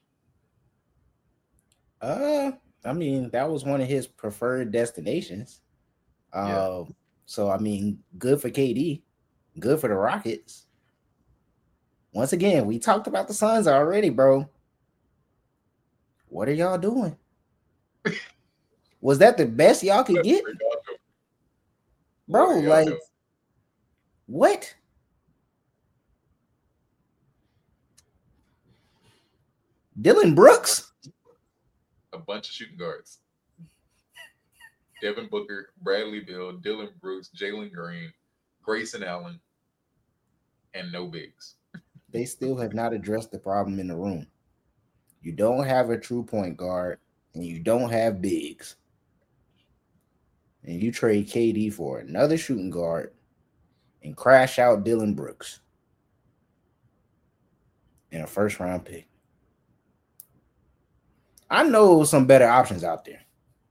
it? Uh, I mean, that was one of his preferred destinations. Uh, Yeah. so I mean, good for K D, good for the Rockets. Once again, we talked about the Suns already, bro. What are y'all doing? Was that the best y'all could get, bro? Where y'all Like, doing? what? Dylan Brooks? A bunch of shooting guards. Devin Booker, Bradley Beal, Dylan Brooks, Jalen Green, Grayson Allen, and no bigs. They still have not addressed the problem in the room. You don't have a true point guard, and you don't have bigs. And you trade K D for another shooting guard and crash out Dylan Brooks in a first round pick. I know some better options out there.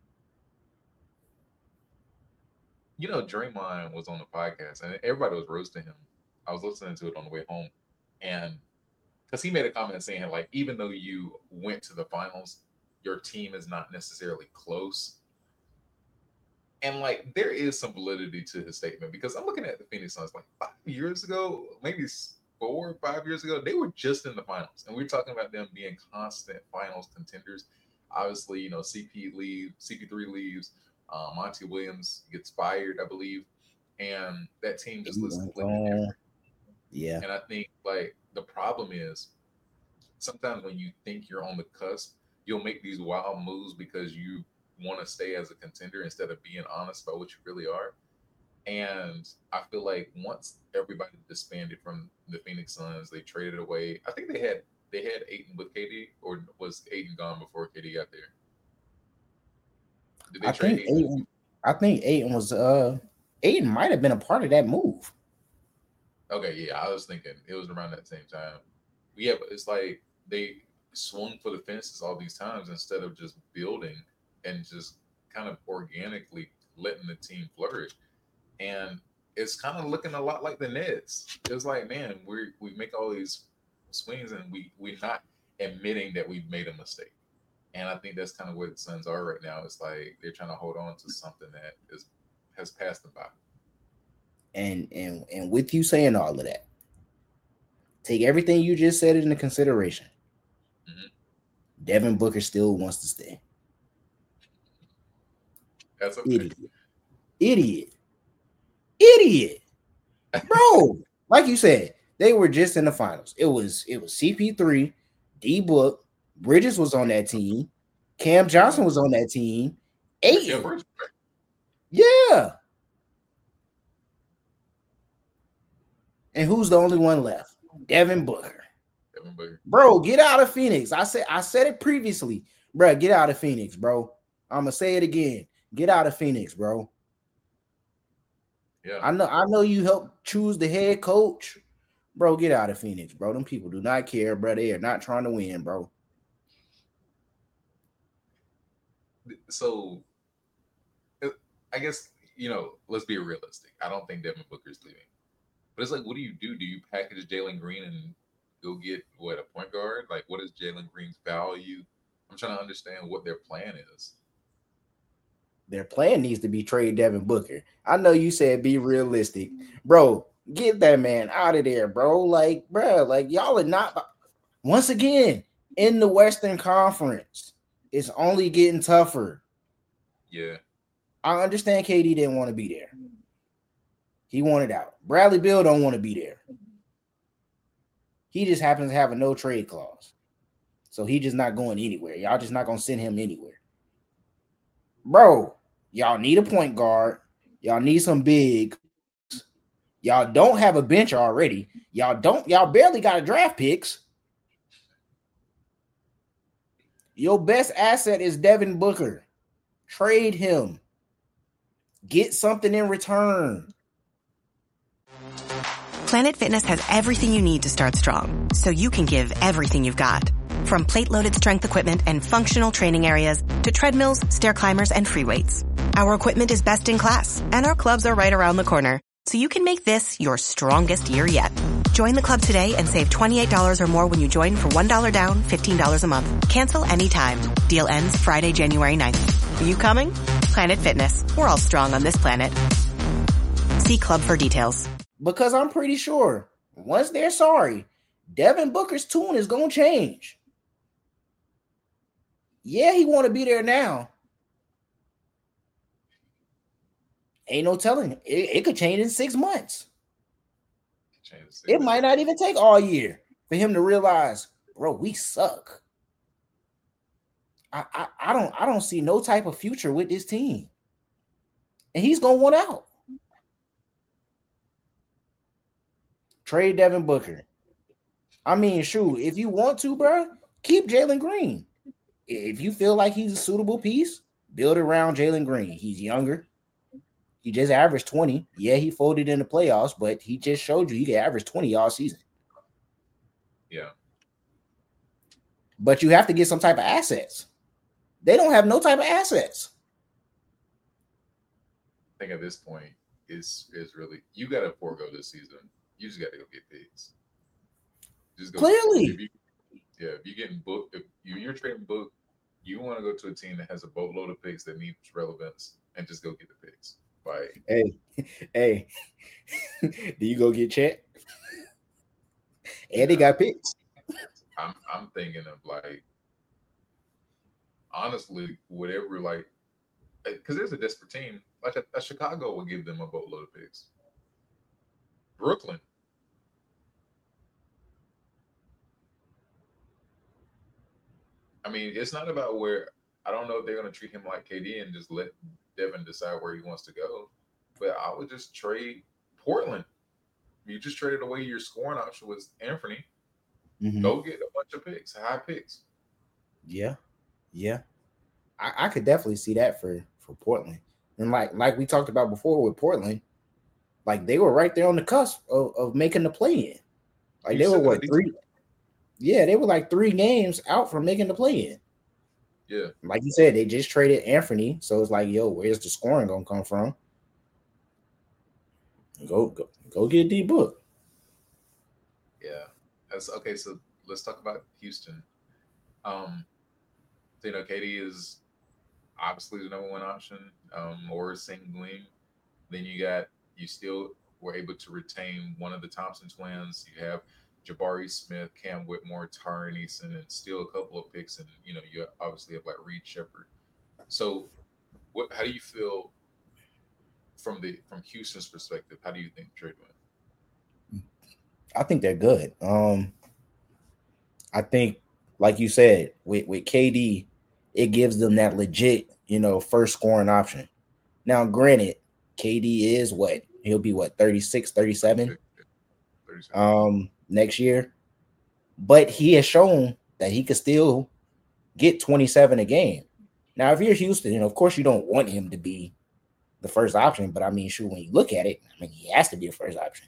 You know, Draymond was on the podcast, and everybody was roasting him. I was listening to it on the way home, and because he made a comment saying, like, even though you went to the finals, your team is not necessarily close. And like, there is some validity to his statement, because I'm looking at the Phoenix Suns like five years ago, maybe four or five years ago, they were just in the finals, and we we're talking about them being constant finals contenders. Obviously, you know, C P leaves, C P three leaves, uh, Monty Williams gets fired, I believe, and that team just looks completely different. Yeah. And I think like the problem is sometimes when you think you're on the cusp, you'll make these wild moves because you want to stay as a contender instead of being honest about what you really are. And I feel like once everybody disbanded from the Phoenix Suns, they traded away. I think they had they had Ayton with K D, or was Ayton gone before K D got there? Did they I trade think Ayton, I think Ayton was uh Ayton might have been a part of that move. Okay, yeah, I was thinking it was around that same time. Yeah, but it's like they swung for the fences all these times instead of just building and just kind of organically letting the team flourish. And it's kind of looking a lot like the Nets. It's like, man, we we make all these swings and we we're not admitting that we've made a mistake. And I think that's kind of where the Suns are right now. It's like they're trying to hold on to something that is has passed them by. And and and with you saying all of that, take everything you just said into consideration. Mm-hmm. Devin Booker still wants to stay. That's okay. Idiot. Idiot. Idiot. Bro, like you said, they were just in the finals. It was it was C P three, D Book, Bridges was on that team, Cam Johnson was on that team. Ayton. Yeah. And who's the only one left? Devin Booker. Devin Booker. Bro, get out of Phoenix. I said I said it previously. Bro, get out of Phoenix, bro. I'm gonna say it again. Get out of Phoenix, bro. Yeah. I know I know you helped choose the head coach. Bro, get out of Phoenix, bro. Them people do not care, bro. They are not trying to win, bro. So I guess, you know, let's be realistic. I don't think Devin Booker's leaving. But it's like, what do you do? Do you package Jalen Green and go get, what, a point guard? Like, what is Jalen Green's value? I'm trying to understand what their plan is. Their plan needs to be trade Devin Booker. I know you said be realistic. Bro, get that man out of there, bro. Like, bro, like, y'all are not. Once again, in the Western Conference, it's only getting tougher. Yeah. I understand K D didn't want to be there. He wanted out. Bradley Beal don't want to be there. He just happens to have a no trade clause. So he just not going anywhere. Y'all just not gonna send him anywhere. Bro, y'all need a point guard. Y'all need some big. Y'all don't have a bench already. Y'all don't, y'all barely got a draft picks. Your best asset is Devin Booker. Trade him. Get something in return. Planet Fitness has everything you need to start strong, so you can give everything you've got. From plate-loaded strength equipment and functional training areas to treadmills, stair climbers, and free weights. Our equipment is best in class, and our clubs are right around the corner, so you can make this your strongest year yet. Join the club today and save twenty-eight dollars or more when you join for one dollar down, fifteen dollars a month. Cancel anytime. Deal ends Friday, January ninth. Are you coming? Planet Fitness. We're all strong on this planet. See club for details. Because I'm pretty sure once they're sorry, Devin Booker's tune is going to change. Yeah, he want to be there now. Ain't no telling. It, it could change in six months. It might not even take all year for him to realize, bro, we suck. I, I, I don't I don't see no type of future with this team. And he's gonna want out. Trade Devin Booker. I mean, shoot, if you want to, bro, keep Jalen Green. If you feel like he's a suitable piece, build around Jalen Green. He's younger. He just averaged twenty. Yeah, he folded in the playoffs, but he just showed you he could average twenty all season. Yeah. But you have to get some type of assets. They don't have no type of assets. I think at this point, it's, it's really, you got to forego this season. You just got to go get picks. Just go. Clearly. If you, yeah, if you're getting booked, if you're trading book, you want to go to a team that has a boatload of picks that needs relevance and just go get the picks. Like, hey, hey, do you go get Chet? And they got picks. I'm I'm thinking of like, honestly, whatever, like, because there's a desperate team like a, a Chicago will give them a boatload of picks. Brooklyn. I mean, it's not about where. I don't know if they're going to treat him like K D and just let Devin decide where he wants to go. But I would just trade Portland. You just traded away your scoring option with Anthony. Mm-hmm. Go get a bunch of picks, high picks. Yeah, yeah. I, I could definitely see that for, for Portland. And like like we talked about before with Portland, like they were right there on the cusp of, of making the play-in. Like you they were what three? Yeah, they were like three games out from making the play-in. Yeah. Like you said, they just traded Anthony. So it's like, yo, where's the scoring gonna come from? Go go go get D Book. Yeah. That's okay. So let's talk about Houston. Um, you know, K D is obviously the number one option, um, or Sengun. Then you got you still were able to retain one of the Thompson twins. You have Jabari Smith, Cam Whitmore, Tyrone Eason, and still a couple of picks. And, you know, you obviously have like Reed Shepherd. So what, how do you feel from the, from Houston's perspective? How do you think the trade went? I think they're good. Um, I think, like you said, with, with K D, it gives them that legit, you know, first scoring option. Now, granted, K D is what? He'll be what, thirty-six, thirty-seven? thirty-seven. Um, next year, but he has shown that he could still get twenty-seven a game. Now, if you're Houston, and of course you don't want him to be the first option, but I mean, sure, when you look at it, I mean, he has to be the first option.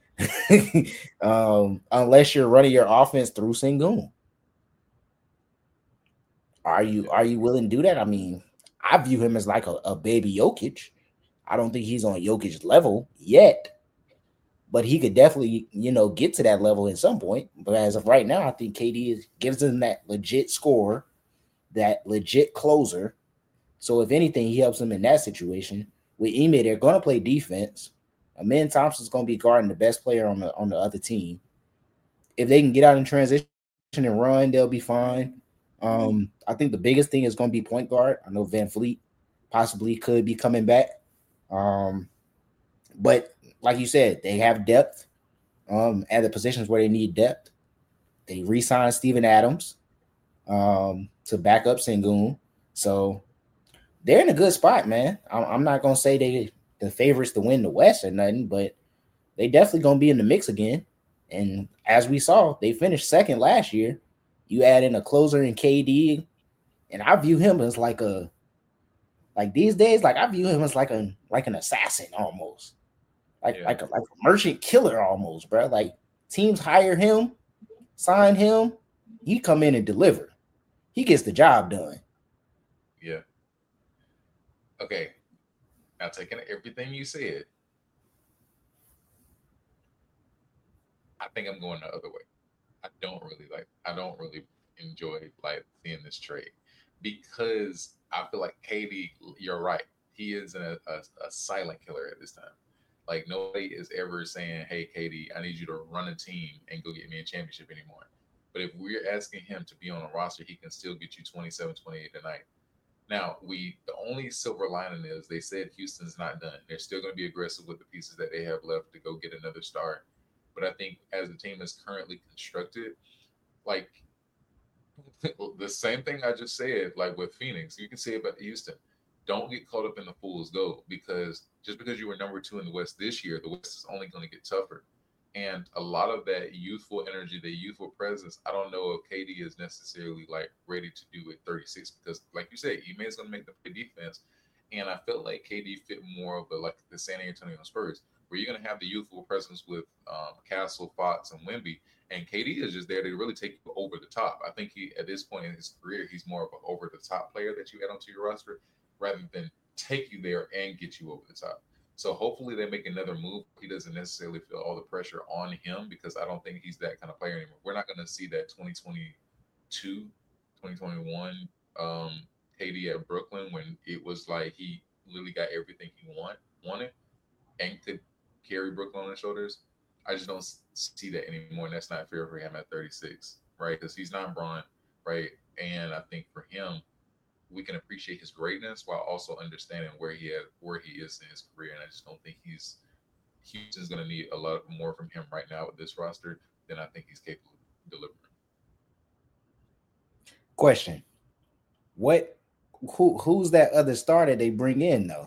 um, unless you're running your offense through Sengun. Are you are you willing to do that? I mean, I view him as like a, a baby Jokic. I don't think he's on Jokic's level yet, but he could definitely, you know, get to that level at some point. But as of right now, I think K D is, gives him that legit scorer, that legit closer. So if anything, he helps him in that situation. With Ime, they're going to play defense. Amen Thompson's going to be guarding the best player on the on the other team. If they can get out in transition and run, they'll be fine. Um, I think the biggest thing is going to be point guard. I know Van Fleet possibly could be coming back. Um, but like you said, they have depth um, at the positions where they need depth. They re-signed Steven Adams. um, to back up Sengun. So they're in a good spot, man. I'm, I'm not gonna say they the favorites to win the West or nothing, but they definitely gonna be in the mix again. And as we saw, they finished second last year. You add in a closer in K D, and I view him as like a like these days, like I view him as like a like an assassin almost, like Yeah. like a, like a merchant killer almost, bro. Like teams hire him, sign him, he come in and deliver. He gets the job done. Yeah. Okay. Now taking everything you said, I think I'm going the other way. I don't really like. I don't really enjoy like seeing this trade because I feel like K D. You're right. He is a, a, a silent killer at this time. Like nobody is ever saying, "Hey, K D, I need you to run a team and go get me a championship anymore." But if we're asking him to be on a roster, he can still get you twenty-seven, twenty-eight tonight. Now, we the only silver lining is they said Houston's not done. They're still going to be aggressive with the pieces that they have left to go get another star. But I think as the team is currently constructed, like the same thing I just said, like with Phoenix, you can say about Houston. Don't get caught up in the fool's gold because just because you were number two in the West this year, the West is only going to get tougher. And a lot of that youthful energy, the youthful presence, I don't know if K D is necessarily like ready to do at thirty-six because, like you said, Ime is going to make the play defense. And I felt like K D fit more of the like the San Antonio Spurs, where you're going to have the youthful presence with um, Castle, Fox, and Wimby, and K D is just there to really take you over the top. I think he, at this point in his career, he's more of an over the top player that you add onto your roster rather than take you there and get you over the top. So hopefully they make another move. He doesn't necessarily feel all the pressure on him because I don't think he's that kind of player anymore. We're not going to see that twenty twenty-two, twenty twenty-one um, K D at Brooklyn when it was like he literally got everything he want, wanted and could carry Brooklyn on his shoulders. I just don't see that anymore, and that's not fair for him at thirty-six, right? Because he's not Bron, right? And I think for him, we can appreciate his greatness while also understanding where he had, where he is in his career. And I just don't think he's Houston's going to need a lot more from him right now with this roster than I think he's capable of delivering. Question: What? Who? Who's that other star that they bring in though?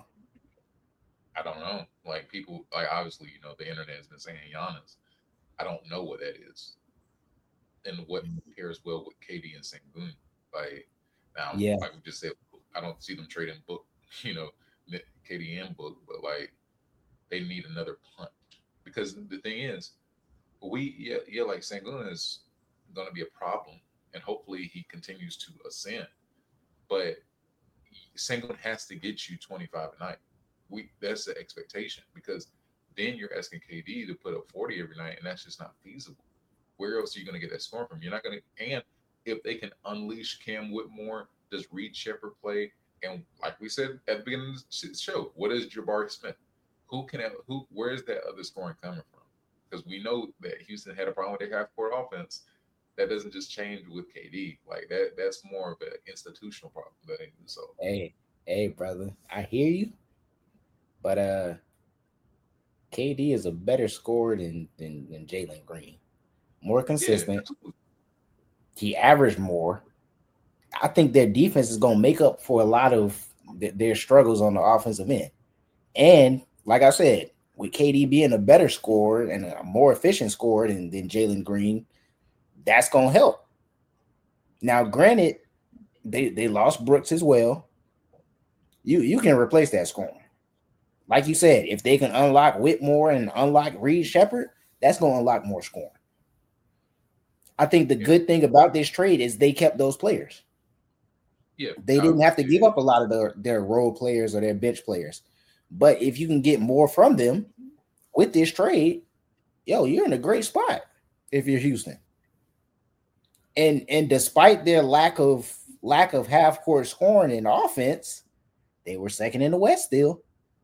I don't know. Like people, like obviously, you know, the internet has been saying Giannis. I don't know what that is, and what pairs well with K D and Sengun. Like now, Yeah. like we just said, I don't see them trading book, you know, K D and book, but like they need another punt because the thing is, we yeah yeah like Sengun is going to be a problem, and hopefully he continues to ascend, but Sengun has to get you twenty-five a night. We that's the expectation because then you're asking K D to put up forty every night, and that's just not feasible. Where else are you going to get that scoring from? You're not going to. And if they can unleash Cam Whitmore, does Reed Shepard play? And like we said at the beginning of the show, what is Jabari Smith? Who can have, who? Where is that other scoring coming from? Because we know that Houston had a problem with their half court offense. That doesn't just change with K D. Like that. That's more of an institutional problem that they do. So Hey, hey, brother, I hear you, but uh, K D is a better scorer than than, than Jalen Green. More yeah, consistent. absolutely. He averaged more. I think their defense is going to make up for a lot of th- their struggles on the offensive end. And like I said, with K D being a better scorer and a more efficient scorer than, than Jalen Green, that's going to help. Now, granted, they, they lost Brooks as well. You you can replace that scoring. Like you said, if they can unlock Whitmore and unlock Reed Shepard, that's going to unlock more scoring. I think the Yeah. good thing about this trade is they kept those players. Yeah, They didn't have to obviously, give up a lot of their, their role players or their bench players. But if you can get more from them with this trade, yo, you're in a great spot if you're Houston. And and despite their lack of lack of half court scoring and offense, they were second in the West still.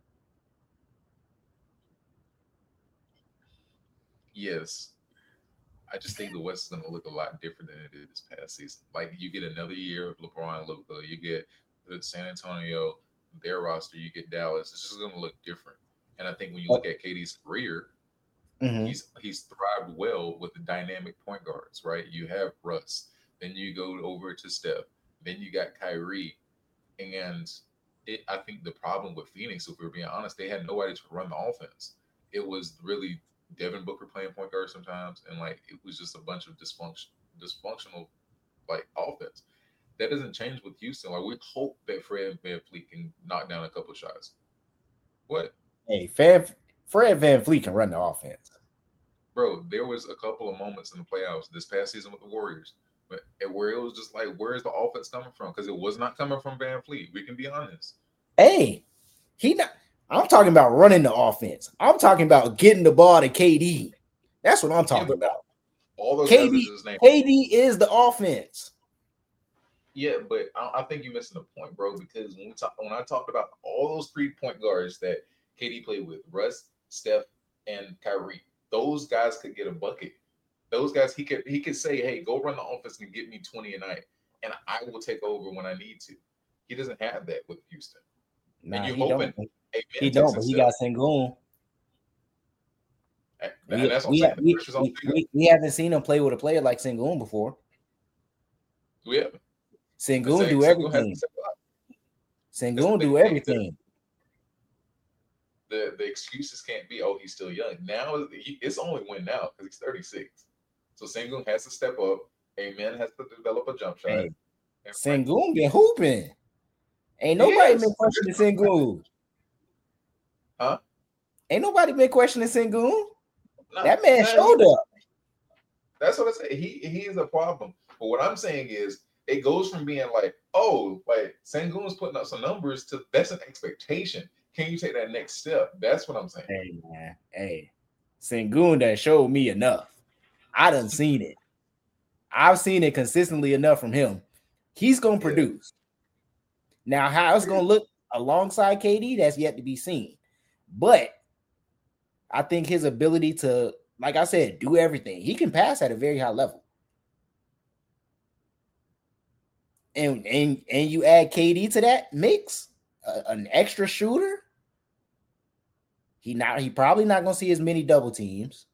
yes. I just think the West is going to look a lot different than it did this past season. Like you get another year of LeBron, Luka, you get the San Antonio, their roster, you get Dallas. It's just going to look different. And I think when you look at K D's career, Mhm. he's he's thrived well with the dynamic point guards, right? You have Russ, Then you go over to Steph. Then you got Kyrie. And it, I think the problem with Phoenix, if we're being honest, they had nobody to run the offense. It was really Devin Booker playing point guard sometimes, and like it was just a bunch of dysfunction, dysfunctional like offense. That doesn't change with Houston. Like we hope that Fred VanVleet can knock down a couple shots. What? Hey, Fred, Fred VanVleet can run the offense. Bro, there was a couple of moments in the playoffs this past season with the Warriors, but where it was just like, where is the offense coming from? Because it was not coming from VanVleet. We can be honest. Hey, he not. I'm talking about running the offense. I'm talking about getting the ball to K D. That's what I'm talking yeah, about. All those K D, K D is the offense. Yeah, but I, I think you're missing the point, bro. Because when we talk, when I talked about all those three point guards that K D played with, Russ, Steph, and Kyrie, those guys could get a bucket. Those guys, he could he could say, "Hey, go run the offense and get me twenty a night, and I will take over when I need to." He doesn't have that with Houston. Nah, and you're he hoping don't. He don't, but he got Sengun. And we, that's what we, I'm we, we, we, we haven't seen him play with a player like Sengun before. We haven't. Sengun do everything. Sengun do everything. The the excuses can't be, oh, he's still young. Now it's only win now because he's thirty-six. So Sengun has to step up. Amen has to develop a jump shot. Hey, Sengun been hooping. Ain't nobody been questioning Sengun. Huh? Ain't nobody been questioning Sengun. No, that man showed up. That's what I say. He he is a problem. But what I'm saying is, it goes from being like, oh, like Sengun's putting up some numbers to that's an expectation. Can you take that next step? That's what I'm saying. Hey man, hey, Sengun that showed me enough. I done seen it. I've seen it consistently enough from him. He's gonna yeah. produce. Now, how it's gonna look alongside K D, that's yet to be seen. But I think his ability to, like I said, do everything. He can pass at a very high level. And and and you add K D to that mix, uh, an extra shooter. He not he probably not gonna see as many double teams.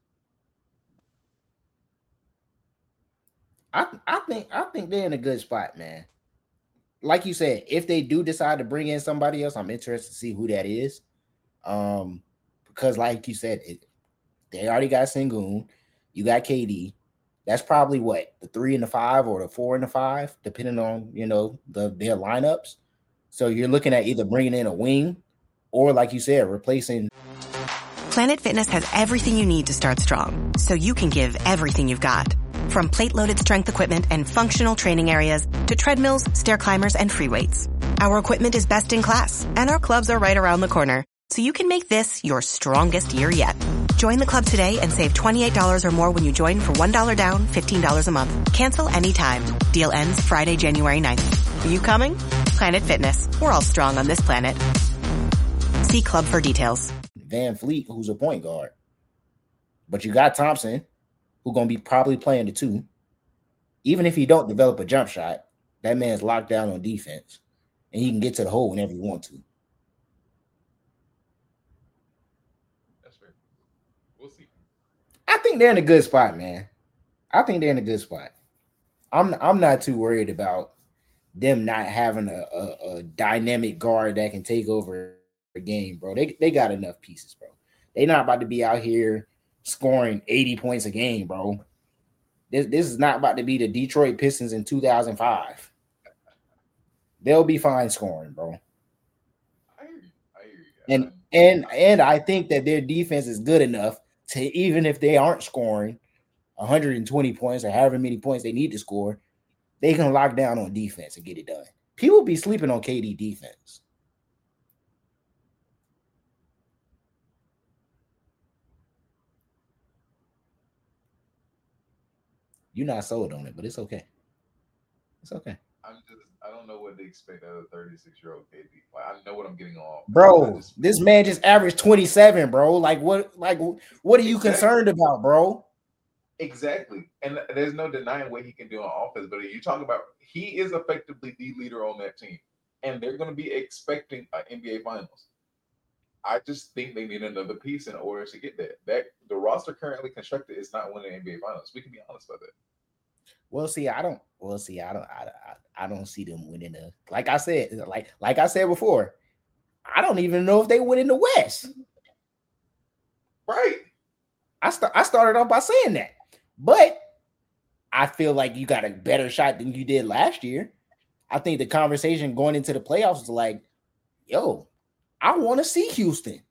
I I think I think they're in a good spot, man. Like you said, if they do decide to bring in somebody else, I'm interested to see who that is. Um, because like you said, it, they already got Sengun, you got K D. That's probably what, the three and the five or the four and the five, depending on, you know, the their lineups. So you're looking at either bringing in a wing or, like you said, replacing. Planet Fitness has everything you need to start strong, so you can give everything you've got. From plate-loaded strength equipment and functional training areas to treadmills, stair climbers, and free weights. Our equipment is best in class, and our clubs are right around the corner, so you can make this your strongest year yet. Join the club today and save twenty-eight dollars or more when you join for one dollar down, fifteen dollars a month. Cancel anytime. Deal ends Friday, January ninth. Are you coming? Planet Fitness. We're all strong on this planet. See club for details. VanVleet, who's a point guard. But you got Thompson, who's going to be probably playing the two. Even if he don't develop a jump shot, that man's locked down on defense. And he can get to the hole whenever he wants to. That's fair. We'll see. I think they're in a good spot, man. I think they're in a good spot. I'm I'm not too worried about them not having a, a, a dynamic guard that can take over a game, bro. They they got enough pieces, bro. They're not about to be out here scoring eighty points a game, bro. This this is not about to be the Detroit Pistons in two thousand five. They'll be fine scoring, bro. I hear you. I hear you. And and and I think that their defense is good enough to, even if they aren't scoring one hundred twenty points or however many points they need to score, they can lock down on defense and get it done. People be sleeping on K D defense. You're not sold on it, but it's okay. It's okay. I'm just, I don't know what to expect out of a thirty-six-year-old K D. Like, I know what I'm getting on. Bro, just, this man just averaged twenty-seven, bro. Like, what Like, what are you exactly. concerned about, bro? Exactly. And there's no denying what he can do on offense. But you talk about, he is effectively the leader on that team. And they're going to be expecting an N B A Finals. I just think they need another piece in order to get that. That the roster currently constructed is not winning the N B A Finals. We can be honest about that. Well, see, I don't. Well, see, I don't. I, I, I don't see them winning the. Like I said, like like I said before, I don't even know if they win in the West. Right. I start. I started off by saying that, but I feel like you got a better shot than you did last year. I think the conversation going into the playoffs was like, "Yo, I want to see Houston.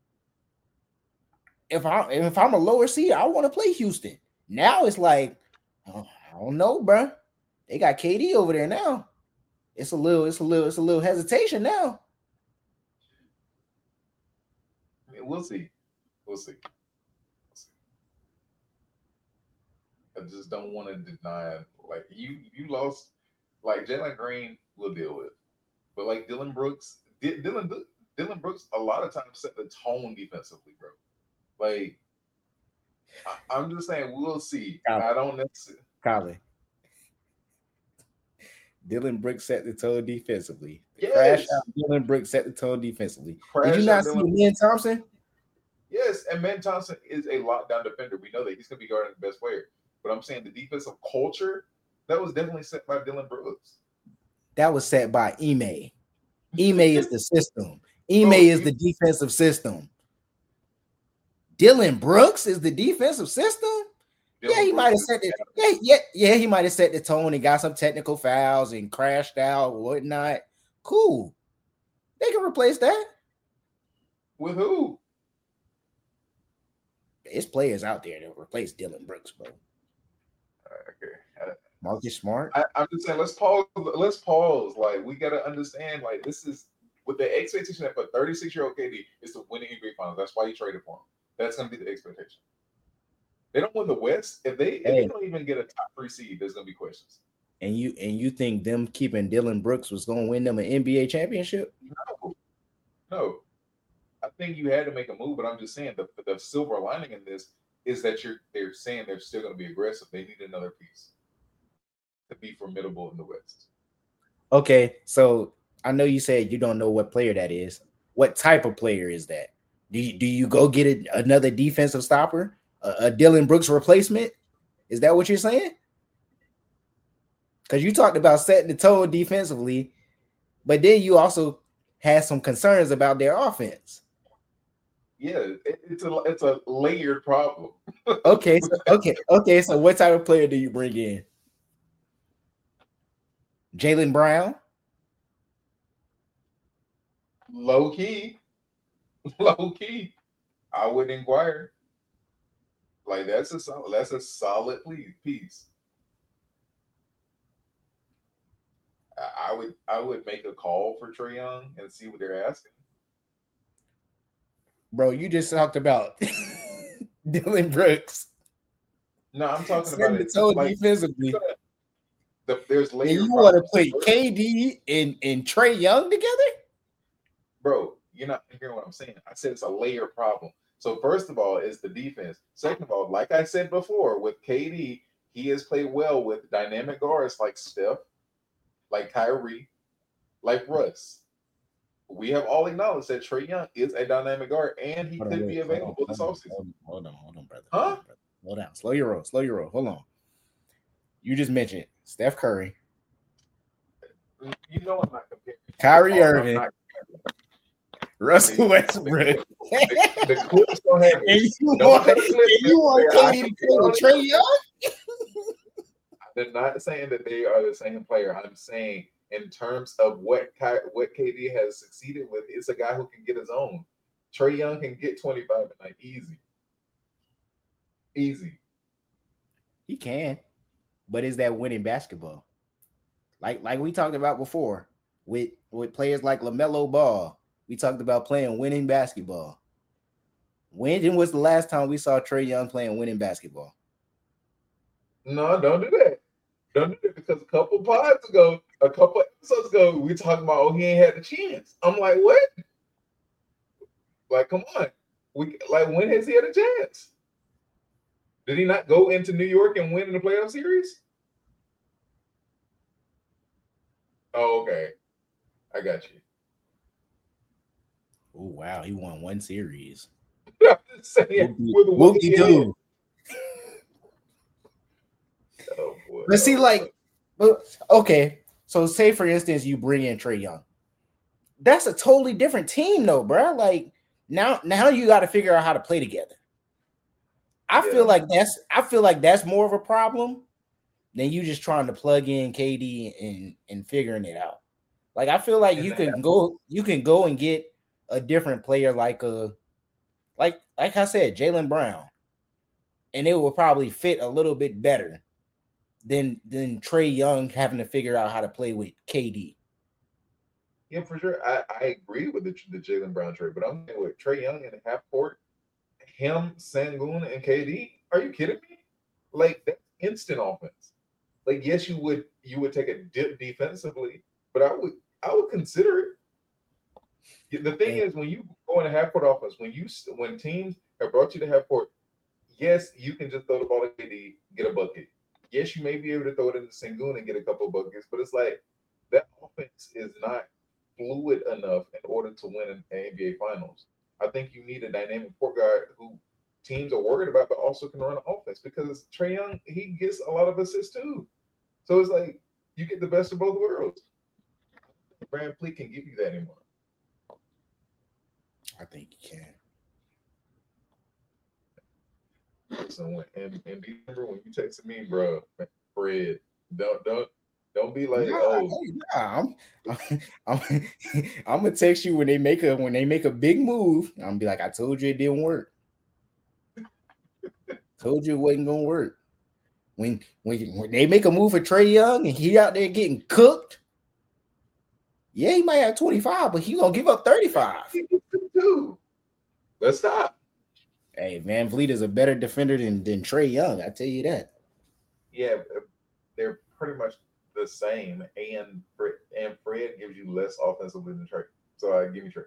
If I if I'm a lower seed, I want to play Houston." Now it's like, oh, I don't know, bro. They got K D over there now. It's a little, it's a little, it's a little hesitation now. I mean, we'll see. We'll see. We'll see. I just don't want to deny, like you, you lost, like Jalen Green, we'll deal with, but like Dylan Brooks, D- Dylan, Dylan Brooks, a lot of times set the tone defensively, bro. Like, I, I'm just saying, we'll see. Colin. I don't necessarily. Colin. Dylan Brooks set the tone defensively. Yes. Crash out. Dylan Brooks set the tone defensively. Crash Did you not out see Dylan- Ben Thompson? Yes, and Ben Thompson is a lockdown defender. We know that he's going to be guarding the best player. But I'm saying the defensive culture, that was definitely set by Dylan Brooks. That was set by Ime. Ime is the system. Ime Bro, is you- the defensive system. Dylan Brooks is the defensive system. Dylan Yeah, he Brooks might have is- set the yeah, yeah, yeah, he might have set the tone and got some technical fouls and crashed out or whatnot. Cool. They can replace that. With who? There's players out there to replace Dylan Brooks, bro. Okay. I- Marcus Smart. I, I'm just saying, let's pause. Let's pause. Like, we got to understand, like, this is with the expectation that for thirty-six-year-old K D is to win the N B A Finals. That's why you traded for him. That's going to be the expectation. They don't win the West. If they, if Hey. they don't even get a top three seed, there's going to be questions. And you and you think them keeping Dylan Brooks was going to win them an N B A championship? No. No. I think you had to make a move, but I'm just saying the, the silver lining in this is that you're they're saying they're still going to be aggressive. They need another piece to be formidable in the West. Okay, so I know you said you don't know what player that is. What type of player is that? Do you, do you go get a, another defensive stopper, a, a Dylan Brooks replacement? Is that what you're saying? Because you talked about setting the tone defensively, but then you also had some concerns about their offense. Yeah, it, it's a it's a layered problem. Okay, so, okay, okay. So what type of player do you bring in? Jaylen Brown? Low key, low key, I would inquire. Like that's a solid, that's a solid piece. I, I would I would make a call for Trae Young and see what they're asking. Bro, you just talked about Dylan Brooks. No, I'm talking Setting about the it. tone Like, defensively. the, there's And layered you want to problems. put K D and, and Trae Young together? Bro, you're not hearing what I'm saying. I said it's a layer problem. So first of all, it's the defense. Second of all, like I said before, with K D, he has played well with dynamic guards like Steph, like Kyrie, like Russ. We have all acknowledged that Trae Young is a dynamic guard and he Hold on, could wait, be hold on, available this hold on, offseason. hold on, hold on, hold on, brother. Huh? Hold on, brother. Slow down. Slow your roll. Slow your roll. Hold on. You just mentioned Steph Curry, You know I'm not comparing. Kyrie I'm Irving, not- Russell Westbrook. The, the Clips don't have And it. you Don't want, take and Clips you want there. I K D to can play tell with you. Trae Young? They're not saying that they are the same player. I'm saying in terms of what Ky- what K D has succeeded with, it's a guy who can get his own. Trae Young can get twenty-five a night easy. Easy. He can, but is that winning basketball? Like like we talked about before with with players like LaMelo Ball, we talked about playing winning basketball. When was the last time we saw Trae Young playing winning basketball? No, don't do that. Don't do that because a couple pods ago, a couple episodes ago, we talking about oh he ain't had the chance. I'm like, what? Like, come on. We like when has he had a chance? Did he not go into New York and win in the playoff series? Oh, okay. I got you. Oh wow, he won one series. I'm just saying, with what he did. Whoop-de-doo. Oh boy. But see, like, but okay. So say for instance, you bring in Trae Young. That's a totally different team, though, bro. Like now, now you got to figure out how to play together. I Yeah. feel like that's I feel like that's more of a problem than you just trying to plug in K D and and figuring it out. Like I feel like And you that- can go you can go and get a different player like a like like I said, Jaylen Brown, and it will probably fit a little bit better than than Trae Young having to figure out how to play with K D. Yeah, for sure. I, I agree with the, the Jaylen Brown trade, but I'm saying with Trae Young in the half court, him, Sengun, and K D. Are you kidding me? Like that's instant offense. Like yes, you would you would take a dip defensively, but I would I would consider it. The thing is, when you go in a half court offense, when you when teams have brought you to half court, yes, you can just throw the ball at K D, get a bucket. Yes, you may be able to throw it into Sengun and get a couple of buckets, but it's like that offense is not fluid enough in order to win an N B A Finals. I think you need a dynamic point guard who teams are worried about, but also can run an offense because Trae Young, he gets a lot of assists too. So it's like you get the best of both worlds. Brad Fleet can give you that anymore. I think you can. So when and, and December when you texted me, bro, Fred, don't don't don't be like, Nah, oh, nah, I'm, I'm, I'm, I'm gonna text you when they make a when they make a big move. I'm gonna be like, I told you it didn't work. Told you it wasn't gonna work. When when when they make a move for Trae Young and he out there getting cooked, yeah, he might have twenty-five, but he gonna give up thirty-five. dude, let's stop. Hey, Van Vliet is a better defender than than Trae Young. I tell you that. Yeah, they're pretty much the same, and Fred, and Fred gives you less offensively than Trae. So I give you Trae.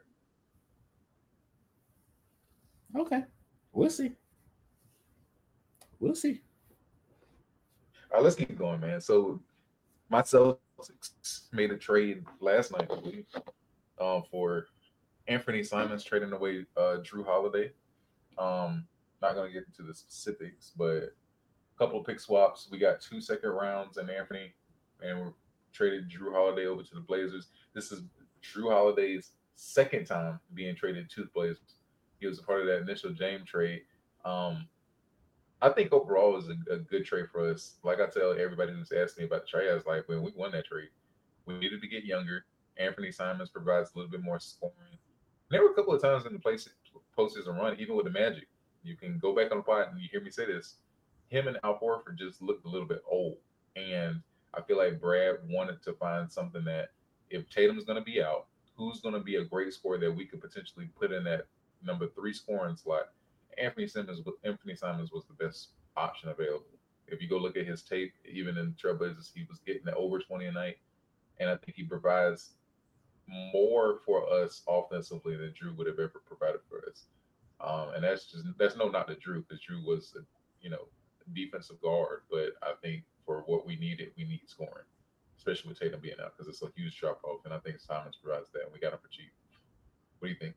Okay, we'll see. We'll see. All right, let's keep going, man. So my Celtics made a trade last night, I believe, um, for Anthony Simons trading away uh, Drew Holiday. Um, not gonna get into the specifics, but a couple of pick swaps. We got two second rounds and Anthony, and we traded Drew Holiday over to the Blazers. This is Drew Holiday's second time being traded to the Blazers. He was a part of that initial James trade. Um, I think overall it was a, a good trade for us. Like I tell everybody who's asking me about the trade, I was like, when we won that trade, we needed to get younger. Anthony Simons provides a little bit more scoring. And there were a couple of times in the place postseason run, even with the Magic, you can go back on the pod and you hear me say this. Him and Al Horford just looked a little bit old. And I feel like Brad wanted to find something that if Tatum's going to be out, who's going to be a great scorer that we could potentially put in that number three scoring slot? Anthony Simons, Anthony Simons was the best option available. If you go look at his tape, even in Trailblazers, he was getting over twenty a night. And I think he provides more for us offensively than Drew would have ever provided for us. Um, and that's just that's no knock to Drew, because Drew was a, you know, defensive guard. But I think for what we needed, we need scoring, especially with Tatum being out, because it's a huge drop off. And I think Simons provides that. And we got him for cheap. What do you think?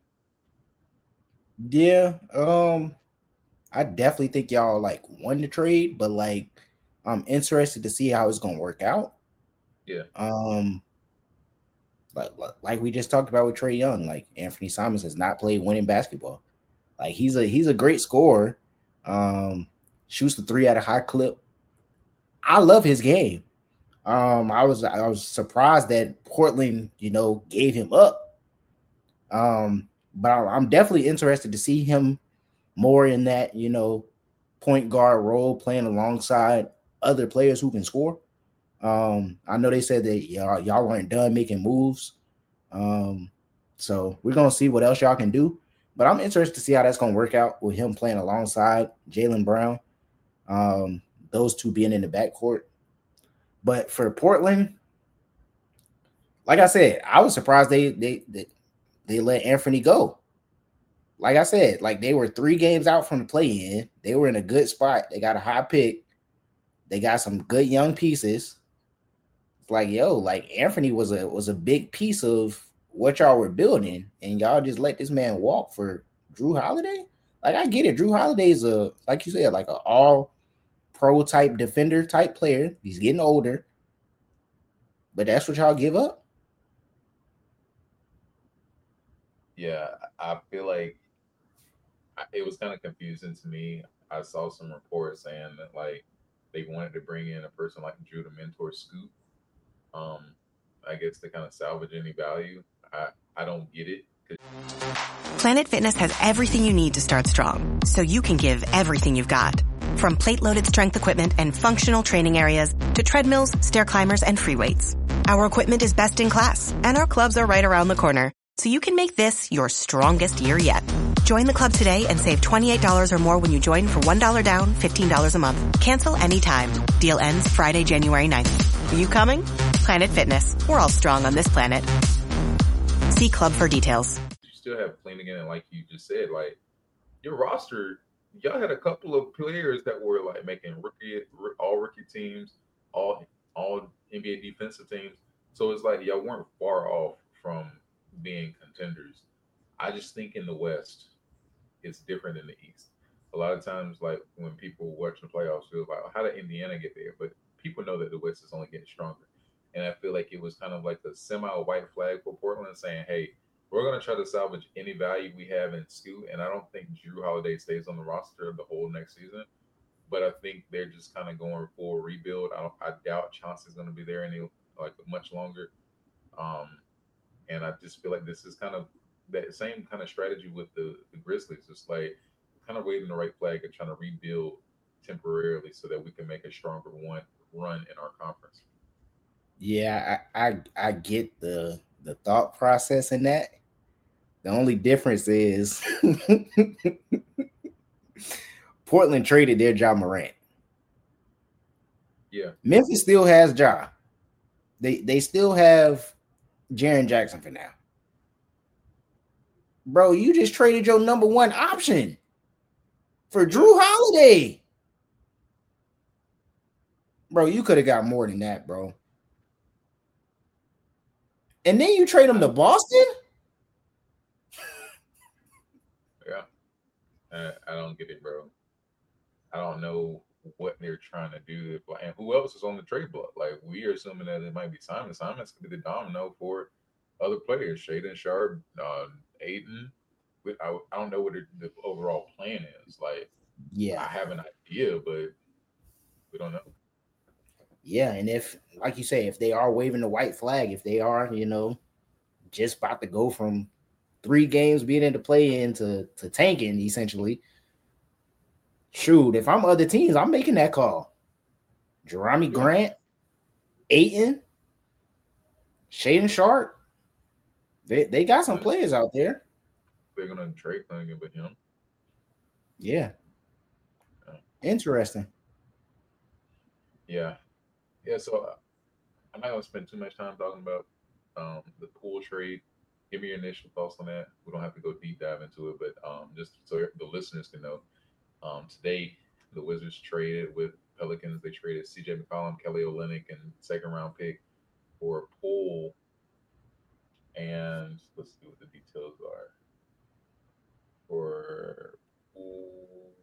Yeah, um, I definitely think y'all like won the trade, but like I'm interested to see how it's gonna work out. Yeah. Um, like like we just talked about with Trae Young, like Anthony Simons has not played winning basketball. Like he's a he's a great scorer. Um, shoots the three at a high clip. I love his game. Um, I was I was surprised that Portland, you know, gave him up. Um. But I'm definitely interested to see him more in that, you know, point guard role, playing alongside other players who can score. Um, I know they said that y'all, y'all weren't done making moves. Um, so we're going to see what else y'all can do. But I'm interested to see how that's going to work out with him playing alongside Jaylen Brown, um, those two being in the backcourt. But for Portland, like I said, I was surprised they they they They let Anthony go. Like I said, like they were three games out from the play-in. They were in a good spot. They got a high pick. They got some good young pieces. It's like, yo, like Anthony was a was a big piece of what y'all were building, and y'all just let this man walk for Drew Holiday. Like I get it, Drew Holiday is a like you said, like an all pro type defender type player. He's getting older, but that's what y'all give up. Yeah, I feel like I- it was kind of confusing to me. I saw some reports saying that like they wanted to bring in a person like Drew to mentor Scoot. Um, I guess to kind of salvage any value. I I don't get it. Planet Fitness has everything you need to start strong, so you can give everything you've got. From plate-loaded strength equipment and functional training areas to treadmills, stair climbers, and free weights. Our equipment is best in class, and our clubs are right around the corner, so you can make this your strongest year yet. Join the club today and save twenty-eight dollars or more when you join for one dollar down, fifteen dollars a month. Cancel anytime. Deal ends Friday, January ninth. Are you coming? Planet Fitness. We're all strong on this planet. See club for details. You still have Flanagan, and like you just said, like your roster, y'all had a couple of players that were like making rookie, all rookie teams, all all N B A defensive teams. So it's like y'all weren't far off from being contenders. I just think in the West, it's different than the East. A lot of times, like when people watch the playoffs, feel like, how did Indiana get there? But people know that the West is only getting stronger. And I feel like it was kind of like a semi-white flag for Portland saying, hey, we're going to try to salvage any value we have in Scoot. And I don't think Drew Holiday stays on the roster the whole next season. But I think they're just kind of going for a rebuild. I, don't, I doubt Chauncey's going to be there any like much longer. Um, and I just feel like this is kind of that same kind of strategy with the, the Grizzlies. It's like kind of waving the right flag and trying to rebuild temporarily so that we can make a stronger one run in our conference. Yeah, I, I I get the the thought process in that. The only difference is Portland traded their Ja Morant. Yeah. Memphis still has Ja. They they still have Jaren Jackson for now. Bro, you just traded your number one option for Drew Holiday. Bro, you could have got more than that, bro. And then you trade him to Boston? Yeah. I, I don't get it, bro. I don't know what they're trying to do. And who else is on the trade block? Like, we are assuming that it might be Simon. Simon's going to be the domino for other players. Shaden Sharp, uh, Aiden. I, I don't know what the, the overall plan is. Like, Yeah. I have an idea, but we don't know. Yeah, and if, like you say, if they are waving the white flag, if they are, you know, just about to go from three games being in the play into to tanking, essentially, shoot, if I'm other teams, I'm making that call. Jeremy Yeah. Grant, Ayton, Shaden Sharp, they, they got some players out there. They're going to trade Flanagan with him. Yeah. Yeah. Interesting. Yeah. Yeah, so uh, I'm not going to spend too much time talking about um, the Poole trade. Give me your initial thoughts on that. We don't have to go deep dive into it, but um, just so the listeners can know, um, today the Wizards traded with Pelicans. They traded C J McCollum, Kelly Olynyk, and second round pick for Poole. And let's see what the details are for Poole.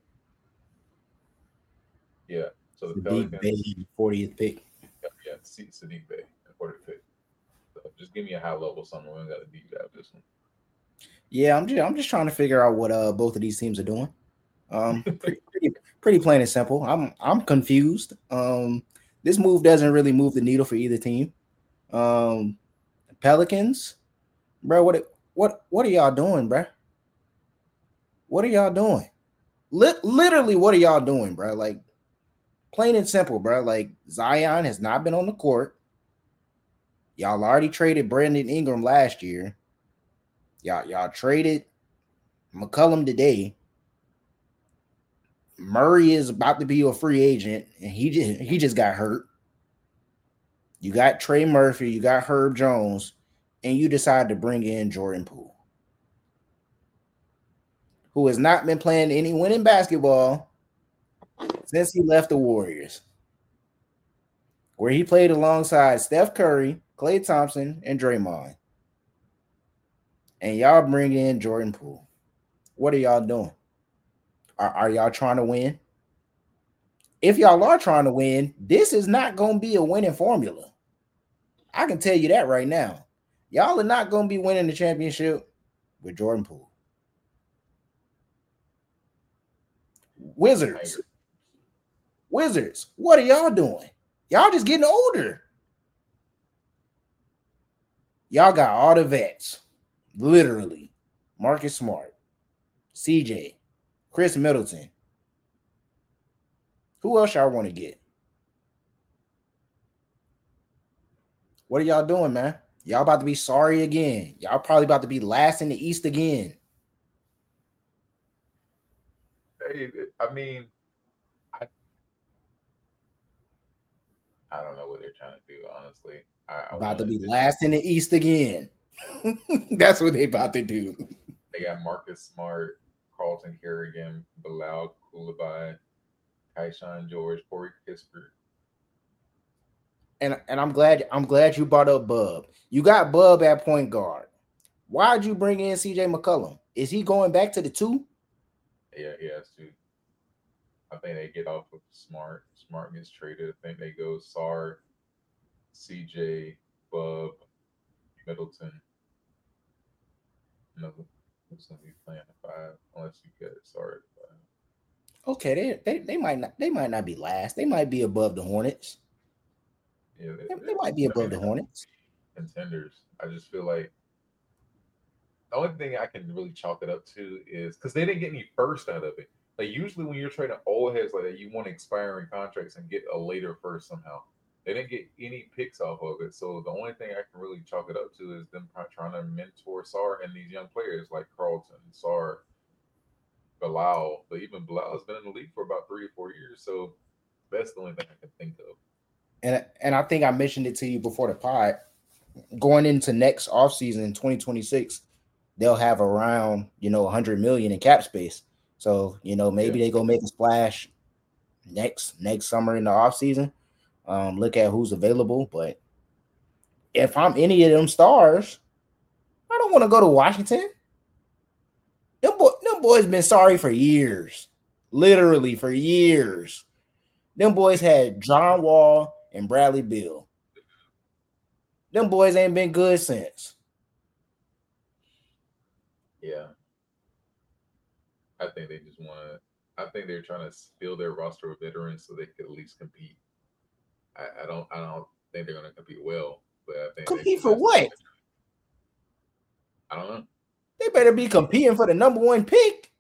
Yeah, so the Sadiq Pelicans. Bey, fortieth pick. Yeah, Sadiq Bey, fortieth pick. So just give me a high level summary. We got to deep dive this one. Yeah, I'm just I'm just trying to figure out what uh both of these teams are doing. Um, pretty, pretty, pretty plain and simple. I'm I'm confused. Um, this move doesn't really move the needle for either team. Um, Pelicans, bro. What what what are y'all doing, bro? What are y'all doing? Lit, literally, what are y'all doing, bro? Like, plain and simple, bro. Like, Zion has not been on the court. Y'all already traded Brandon Ingram last year. Y'all, y'all traded McCollum today. Murray is about to be a free agent, and he just he just got hurt. You got Trey Murphy, you got Herb Jones, and you decide to bring in Jordan Poole, who has not been playing any winning basketball since he left the Warriors, where he played alongside Steph Curry, Klay Thompson, and Draymond. And y'all bring in Jordan Poole. What are y'all doing? Are, are y'all trying to win? if y'all are trying to win, this is not going to be a winning formula. I can tell you that right now. Y'all are not going to be winning the championship with Jordan Poole. Wizards. Wizards, what are y'all doing? Y'all just getting older. Y'all got all the vets. Literally. Marcus Smart, C J, Chris Middleton. Who else y'all want to get? What are y'all doing, man? Y'all about to be sorry again. Y'all probably about to be last in the East again. Hey, I mean, I, I don't know what they're trying to do, honestly. I, I About to be to, last in the East again. That's what they about to do. They got Marcus Smart, Carlton Kerrigan, Bilal Coulibaly, Tyshawn George, Corey Kispert. And, and I'm glad I'm glad you brought up Bub. You got Bub at point guard. Why'd you bring in C J McCollum? Is he going back to the two? Yeah, he has to. I think they get off of Smart. Smart gets traded. I think they go Sar, C J, Bub, Middleton. No, who's going to be playing the five unless you get it started. Okay, they, they they might not they might not be last. They might be above the Hornets. Yeah, They, they might be above the Hornets. Contenders. I just feel like the only thing I can really chalk it up to is because they didn't get any first out of it. Like usually when you're trading old heads like that, you want expiring contracts and get a later first somehow. They didn't get any picks off of it. So the only thing I can really chalk it up to is them trying to mentor Sar and these young players like Carlton, Sar, Bilal. But even Bilal has been in the league for about three or four years. So that's the only thing I can think of. And, and I think I mentioned it to you before the pod. Going into next offseason in twenty twenty-six, they'll have around, you know, one hundred million in cap space. So, you know, maybe yeah. they go make a splash next next summer in the offseason. Um, look at who's available. But if I'm any of them stars, I don't want to go to Washington. Them, boy, them boys been sorry for years. Literally for years. Them boys had John Wall and Bradley Beal. Them boys ain't been good since. Yeah. I think they just want to – I think they're trying to fill their roster of veterans so they could at least compete. I, I don't I don't think they're going to compete well, but I think compete for what? I don't know. They better be competing for the number one pick.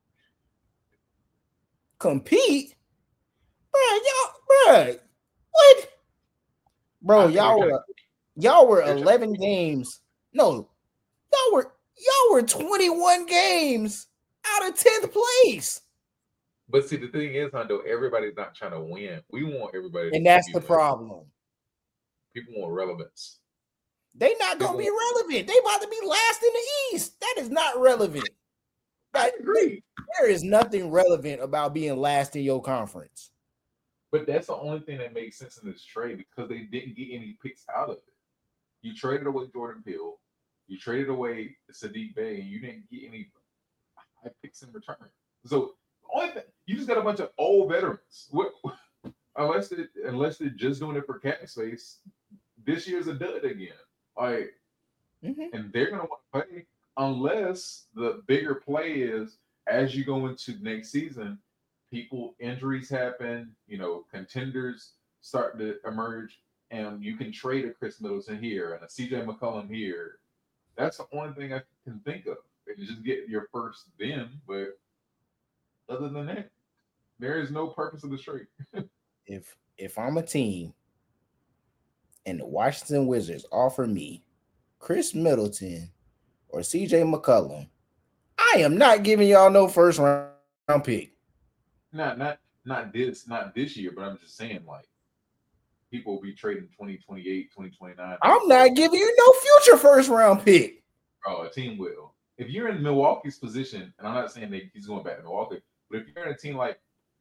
Compete? Bro, y'all, bro, what? Bro, y'all were y'all were eleven games. No, y'all were y'all were twenty-one games out of tenth place. But see, the thing is, Hondo, everybody's not trying to win. We want everybody, and that's the winning. Problem. People want relevance. They not gonna People be relevant. They about to be last in the East. That is not relevant. I agree. There is nothing relevant about being last in your conference. But that's the only thing that makes sense in this trade because they didn't get any picks out of it. You traded away Jordan Peele. You traded away Saddiq Bey, and you didn't get any high picks in return. So only thing, you just got a bunch of old veterans. What, unless they unless they're just doing it for cap space, this year's a dud again. Like, mm-hmm. and they're gonna want to play unless the bigger play is as you go into next season, people injuries happen, you know, contenders start to emerge, and you can trade a Chris Middleton here and a C J McCollum here. That's the only thing I can think of. And just get your first then, but other than that, there is no purpose of the trade. if if I'm a team and the Washington Wizards offer me Chris Middleton or C J McCollum, I am not giving y'all no first round pick. Not not not this not this year, but I'm just saying, like, people will be trading twenty twenty-eight, twenty twenty-nine. I'm not giving you no future first round pick. Oh, a team will. If you're in Milwaukee's position, and I'm not saying that he's going back to Milwaukee, but if you're in a team like,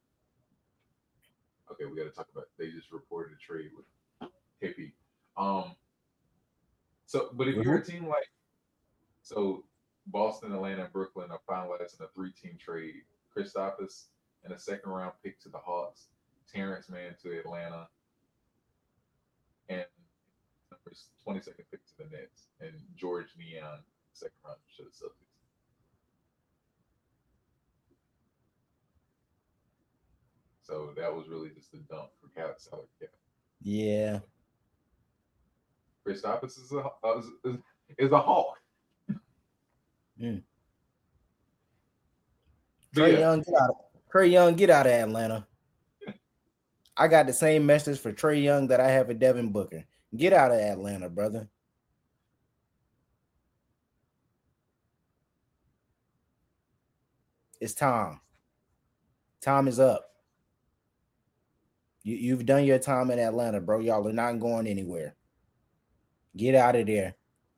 okay, we got to talk about. They just reported a trade with K P. Um. So, but if mm-hmm. you're a team like, so Boston, Atlanta, and Brooklyn are finalizing a three-team trade. Kristaps and a second-round pick to the Hawks. Terrence Mann to Atlanta, and numbers twenty-second pick to the Nets, and George Neon second round to the Celtics. So that was really just a dump for cap salary cap. Yeah. Kristaps is a uh, is, is, is a hawk. Mm. But Trey yeah, Young, get out of Trey Young, get out of Atlanta. I got the same message for Trey Young that I have for Devin Booker. Get out of Atlanta, brother. It's time. Time is up. You, you've done your time in Atlanta, bro. Y'all are not going anywhere. Get out of there.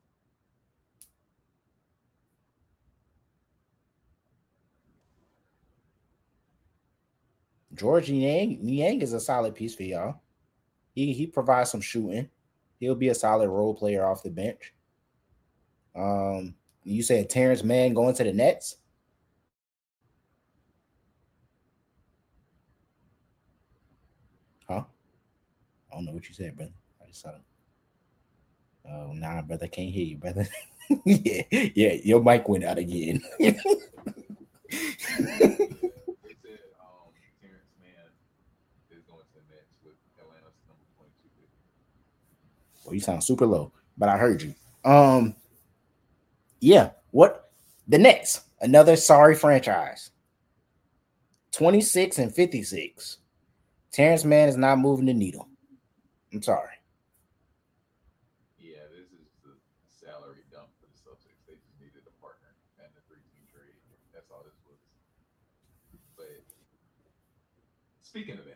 George Niang, Niang is a solid piece for y'all. He he provides some shooting. He'll be a solid role player off the bench. Um, you said Terrence Mann going to the Nets? Huh? I don't know what you said, brother. I just saw it. Oh, nah, brother. Can't hear you, brother. yeah, yeah. Your mic went out again. they said um, Terrence Mann is going to the Nets with Atlanta's number twenty-two pick. Well, you sound super low, but I heard you. Um, yeah. What? The Nets, another sorry franchise. twenty-six and fifty-six. Terrence Mann is not moving the needle. I'm sorry. Yeah, this is the salary dump for the Celtics. They just needed a partner and a three-team trade. That's all this was. But speaking of that,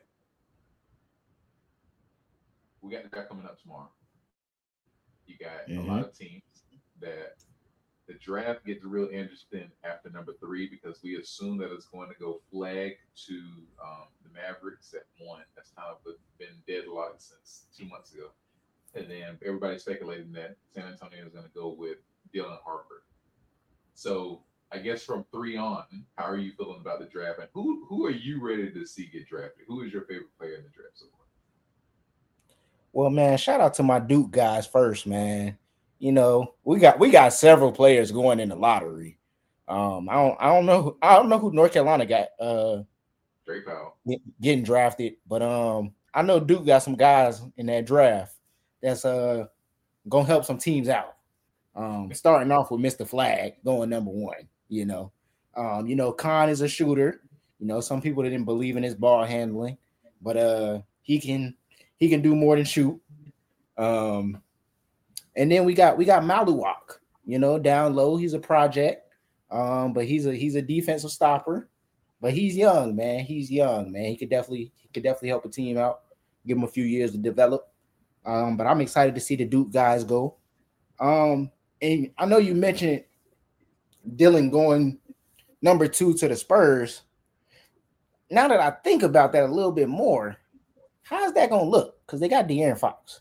we got the draft coming up tomorrow. You got Mhm. a lot of teams that the draft gets real interesting after number three because we assume that it's going to go flag to um, the Mavericks at one. That's kind of been deadlocked since two months ago. And then everybody's speculating that San Antonio is going to go with Dylan Harper. So I guess from three on, how are you feeling about the draft? And who who are you ready to see get drafted? Who is your favorite player in the draft so far? Well, man, shout out to my Duke guys first, man. You know, we got we got several players going in the lottery. Um, I don't I don't know I don't know who North Carolina got uh Drake Powell. getting drafted, but um I know Duke got some guys in that draft that's uh gonna help some teams out. Um, starting off with Mister Flag going number one, you know. Um, you know, Khan is a shooter. You know, some people didn't believe in his ball handling, but uh he can he can do more than shoot. Um, and then we got we got Maluwak, you know, down low. He's a project, um, but he's a he's a defensive stopper. But he's young, man. He's young, man. He could definitely he could definitely help a team out. Give him a few years to develop. Um, but I'm excited to see the Duke guys go. Um, and I know you mentioned Dylan going number two to the Spurs. Now that I think about that a little bit more, how's that going to look? Because they got De'Aaron Fox.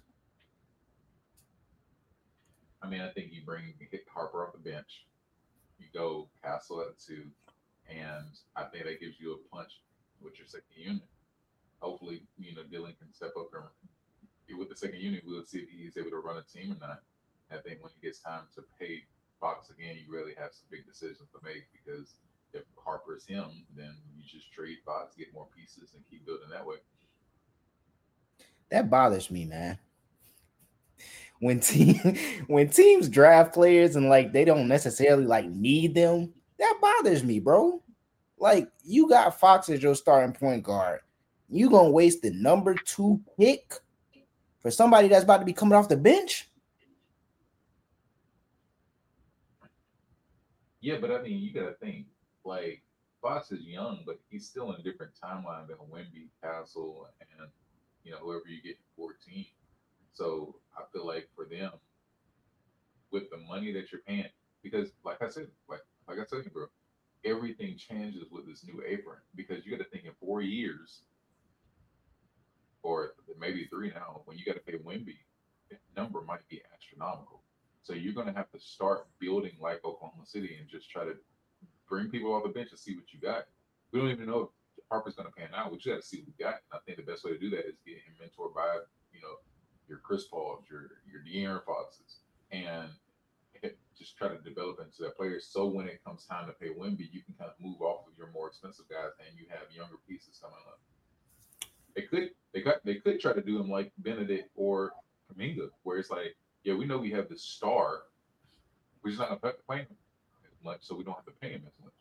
I mean, I think you bring you hit Harper off the bench. You go Castle at two, and I think that gives you a punch with your second unit. Hopefully, you know, Dylan can step up and with the second unit, we'll see if he's able to run a team or not. I think when it gets time to pay Fox again, you really have some big decisions to make because if Harper's him, then you just trade Fox, get more pieces, and keep building that way. That bothers me, man. When team when teams draft players and like they don't necessarily like need them, that bothers me, bro. Like you got Fox as your starting point guard. You gonna waste the number two pick for somebody that's about to be coming off the bench? Yeah, but I mean, you got to think like Fox is young, but he's still in a different timeline than Wemby, Castle, and you know whoever you get fourteen. So I feel like for them, with the money that you're paying, because like I said, like like I told you, bro, everything changes with this new apron because you got to think in four years, or maybe three now, when you got to pay Wemby, the number might be astronomical. So you're going to have to start building like Oklahoma City and just try to bring people off the bench and see what you got. We don't even know if Harper's going to pan out, we just got to see what we got. And I think the best way to do that is get him mentored by, you know, your Chris Pauls, your your De'Aaron Foxes, and just try to develop into that player. So when it comes time to pay Wemby, you can kind of move off of your more expensive guys, and you have younger pieces coming up. They could they got they could try to do him like Benedict or Kuminga, where it's like, yeah, we know we have the star, we're just not gonna pay him as much, so we don't have to pay him as much.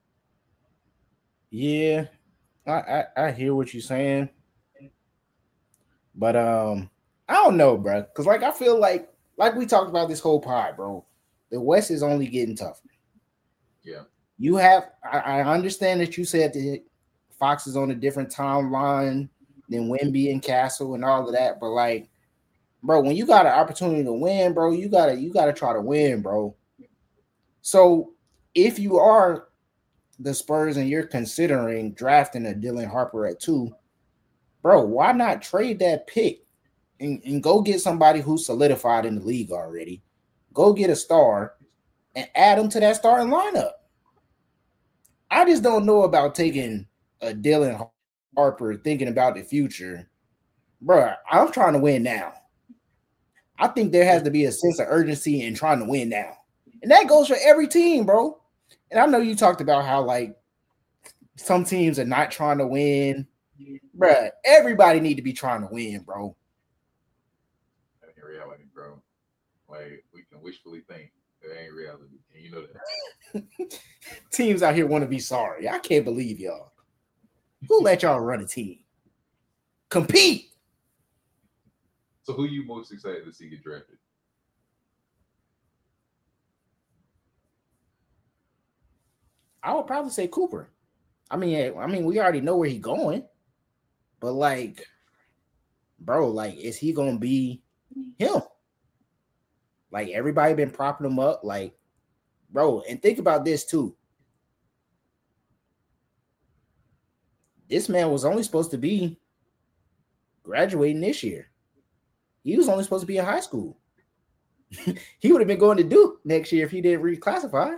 Yeah, I, I I hear what you're saying, but um, I don't know, bro. Because like I feel like like we talked about this whole pod, bro. The West is only getting tougher. Yeah, you have. I, I understand that you said that Fox is on a different timeline than Wemby and Castle and all of that, but like, bro, when you got an opportunity to win, bro, you gotta you gotta try to win, bro. So if you are the Spurs and you're considering drafting a Dylan Harper at two, bro, why not trade that pick and, and go get somebody who's solidified in the league already? Go get a star and add them to that starting lineup. I just don't know about taking a Dylan Harper thinking about the future. Bro, I'm trying to win now. I think there has to be a sense of urgency in trying to win now. And that goes for every team, bro. And I know you talked about how, like, some teams are not trying to win. Bruh, everybody need to be trying to win, bro. That ain't reality, bro. Like, we can wishfully think that ain't reality. And you know that. Teams out here want to be sorry. I can't believe y'all. Who let y'all run a team? Compete. So who you most excited to see get drafted? I would probably say Cooper. I mean, I mean, we already know where he's going, but like, bro, like, is he gonna be him? Like, everybody been propping him up, like, bro. And think about this too. This man was only supposed to be graduating this year. He was only supposed to be in high school. He would have been going to Duke next year if he didn't reclassify.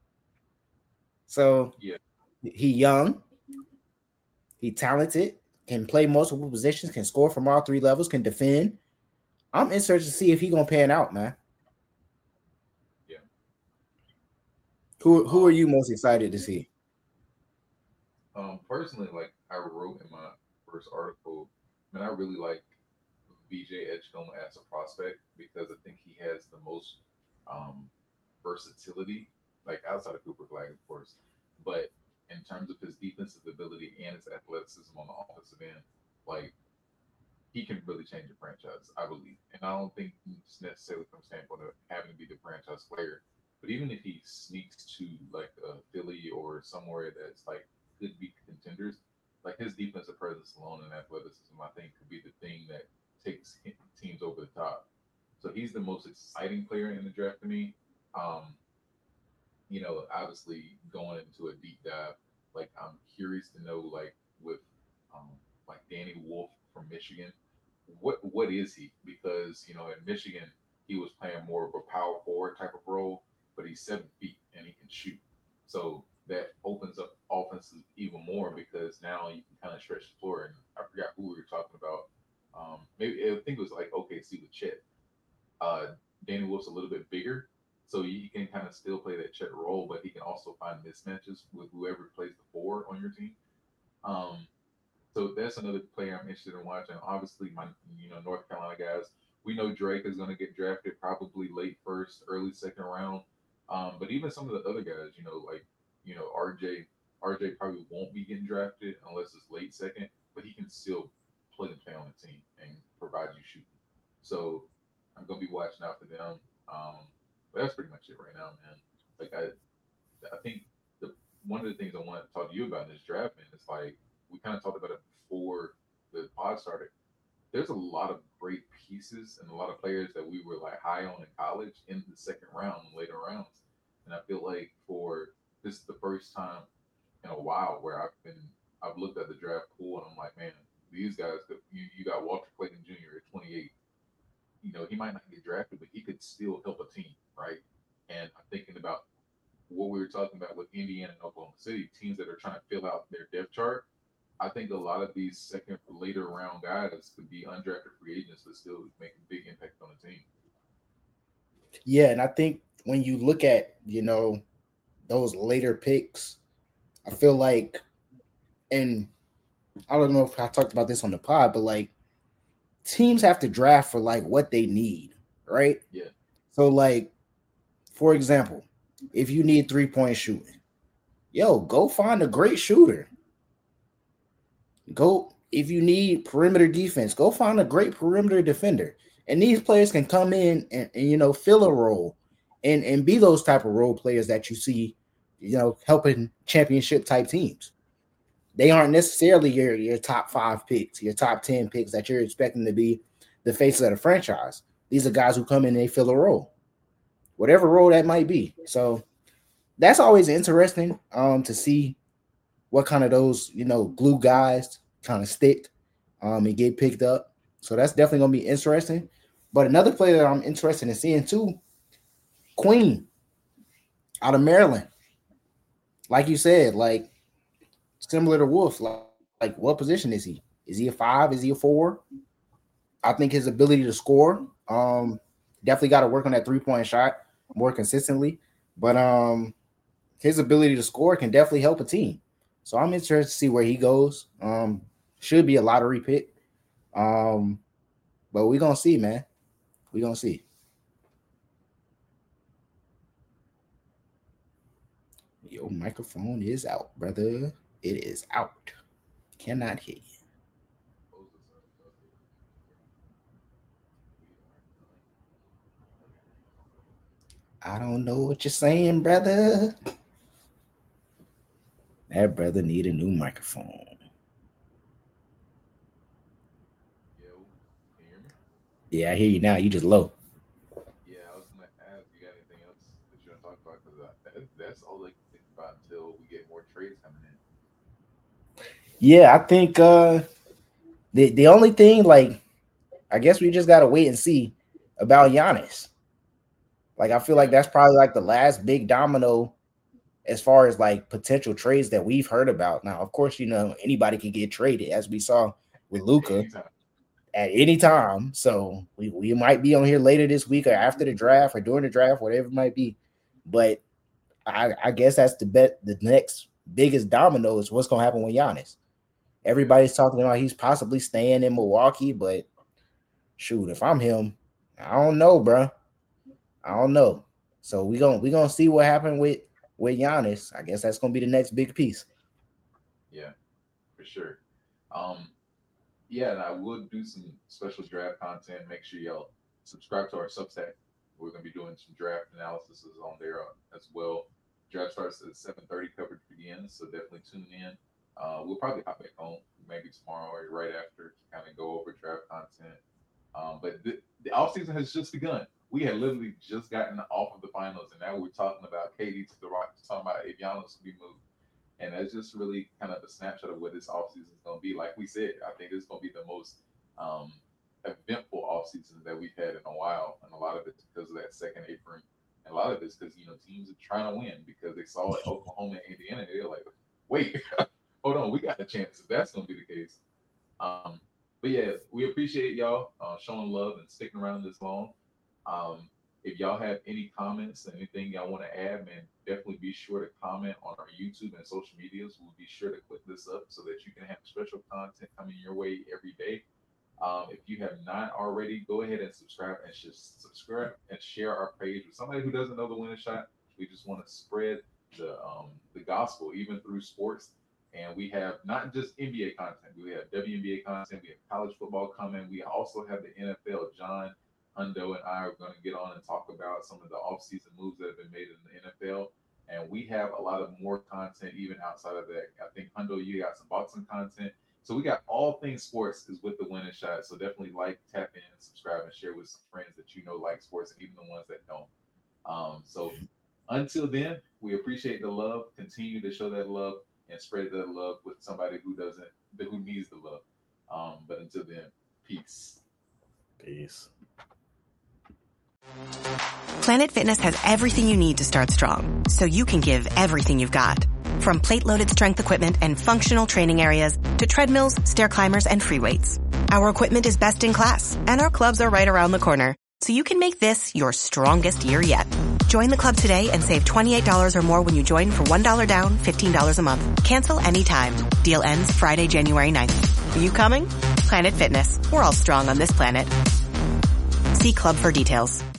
So yeah, he young, he talented, can play multiple positions, can score from all three levels, can defend. I'm interested to see if he gonna pan out, man. Yeah. Who who are you most excited to see? Um, personally, like I wrote in my first article, man, I really like B J Edgecombe as a prospect because I think he has the most um, versatility, like outside of Cooper Flag, of course, but in terms of his defensive ability and his athleticism on the offensive end, like he can really change a franchise, I believe. And I don't think it's necessarily from the standpoint of having to be the franchise player, but even if he sneaks to like a Philly or somewhere that's like could be contenders, like his defensive presence alone and athleticism, I think could be the thing that takes teams over the top. So he's the most exciting player in the draft to me. Um, you know, obviously going into a deep dive, like I'm curious to know, like with um, like Danny Wolf from Michigan, what what is he? Because you know, in Michigan, he was playing more of a power forward type of role, but he's seven feet and he can shoot. So that opens up offenses even more because now you can kind of stretch the floor. And I forgot who we were talking about. Um, maybe I think it was like O K C with Chet. Uh, Danny Wolf's a little bit bigger, so he can kind of still play that Chet role, but he can also find mismatches with whoever plays the four on your team. Um, so that's another player I'm interested in watching. Obviously, my you know North Carolina guys. We know Drake is going to get drafted probably late first, early second round. Um, but even some of the other guys, you know, like you know R J, R J probably won't be getting drafted unless it's late second, but he can still plug and play on the team and provide you shooting. So I'm gonna be watching out for them. Um, but that's pretty much it right now, man. Like I, I think the one of the things I want to talk to you about in this draft, man, is like we kind of talked about it before the pod started. There's a lot of great pieces and a lot of players that we were like high on in college in the second round and later rounds. And I feel like for this is the first time in a while where I've been I've looked at the draft pool and I'm like, man, these guys, you, you got Walter Clayton Junior at twenty-eight. You know, he might not get drafted, but he could still help a team, right? And I'm thinking about what we were talking about with Indiana and Oklahoma City, teams that are trying to fill out their depth chart. I think a lot of these second later round guys could be undrafted free agents but still make a big impact on the team. Yeah, and I think when you look at, you know, those later picks, I feel like, and I don't know if I talked about this on the pod, but like teams have to draft for like what they need, right? Yeah. So like, for example, if you need three-point shooting, yo, go find a great shooter. Go, if you need perimeter defense, go find a great perimeter defender. And these players can come in and, and you know, fill a role and, and be those type of role players that you see, you know, helping championship type teams. They aren't necessarily your, your top five picks, your top ten picks that you're expecting to be the face of the franchise. These are guys who come in and they fill a role, whatever role that might be. So that's always interesting um, to see what kind of those, you know, glue guys kind of stick um, and get picked up. So that's definitely going to be interesting. But another player that I'm interested in seeing too, Queen out of Maryland. Like you said, like similar to Wolf, like, like what position is he? Is he a five? Is he a four? I think his ability to score, um, definitely got to work on that three-point shot more consistently. But um, his ability to score can definitely help a team. So I'm interested to see where he goes. Um, should be a lottery pick. Um, but we're going to see, man. We're going to see. Your microphone is out, brother. It is out. Cannot hear you. I don't know what you're saying, brother. That brother need a new microphone. Yo, can you hear me? Yeah, I hear you now. You just low. Yeah, I was gonna ask, you got anything else that you want to talk about? Because that, that's all I can think about until we get more trades coming in. Yeah, I think uh, the the only thing, like, I guess we just gotta wait and see about Giannis. Like, I feel like that's probably like the last big domino as far as like potential trades that we've heard about. Now, of course, you know, anybody can get traded, as we saw with Luka at any time. So we, we might be on here later this week or after the draft or during the draft, whatever it might be. But I, I guess that's the bet. The next biggest domino is what's going to happen with Giannis. Everybody's talking about he's possibly staying in Milwaukee, but shoot, if I'm him, I don't know, bro. I don't know. So we're going we gonna see what happened with, with Giannis. I guess that's going to be the next big piece. Yeah, for sure. Um, yeah, and I will do some special draft content. Make sure y'all subscribe to our Substack. We're going to be doing some draft analysis on there as well. Draft starts at seven thirty, coverage begins, so definitely tune in. Uh, we'll probably hop back on maybe tomorrow or right after to kind of go over draft content. Um, but the, the offseason has just begun. We had literally just gotten off of the finals, and now we're talking about K D to the Rockets, talking about if Giannis will be moved. And that's just really kind of a snapshot of what this offseason is going to be. Like we said, I think it's going to be the most um, eventful offseason that we've had in a while. And a lot of it's because of that second apron. And a lot of it's because, you know, teams are trying to win because they saw it Oklahoma and Indiana. They're like, wait, hold on, we got a chance if that's going to be the case. Um, but, yeah, we appreciate y'all uh, showing love and sticking around this long. Um, if y'all have any comments, anything y'all want to add, man, definitely be sure to comment on our YouTube and social medias. We'll be sure to click this up so that you can have special content coming your way every day. Um, if you have not already, go ahead and subscribe and just subscribe and share our page with somebody who doesn't know the winning shot. We just want to spread the um, the gospel even through sports. And we have not just N B A content. We have W N B A content. We have college football coming. We also have the N F L. John Hundo and I are going to get on and talk about some of the offseason moves that have been made in the N F L. And we have a lot of more content even outside of that. I think, Hundo, you got some boxing content. So we got all things sports is with the winning shot. So definitely like, tap in, subscribe, and share with some friends that you know like sports and even the ones that don't. Um, so until then, we appreciate the love. Continue to show that love and spread that love with somebody who doesn't, who needs the love. Um, but until then, peace. Peace. Planet Fitness has everything you need to start strong, so you can give everything you've got. From plate-loaded strength equipment and functional training areas to treadmills, stair climbers, and free weights. Our equipment is best in class, and our clubs are right around the corner, so you can make this your strongest year yet. Join the club today and save twenty-eight dollars or more when you join for one dollar down, fifteen dollars a month. Cancel anytime. Deal ends Friday, January ninth. Are you coming? Planet Fitness. We're all strong on this planet. See club for details.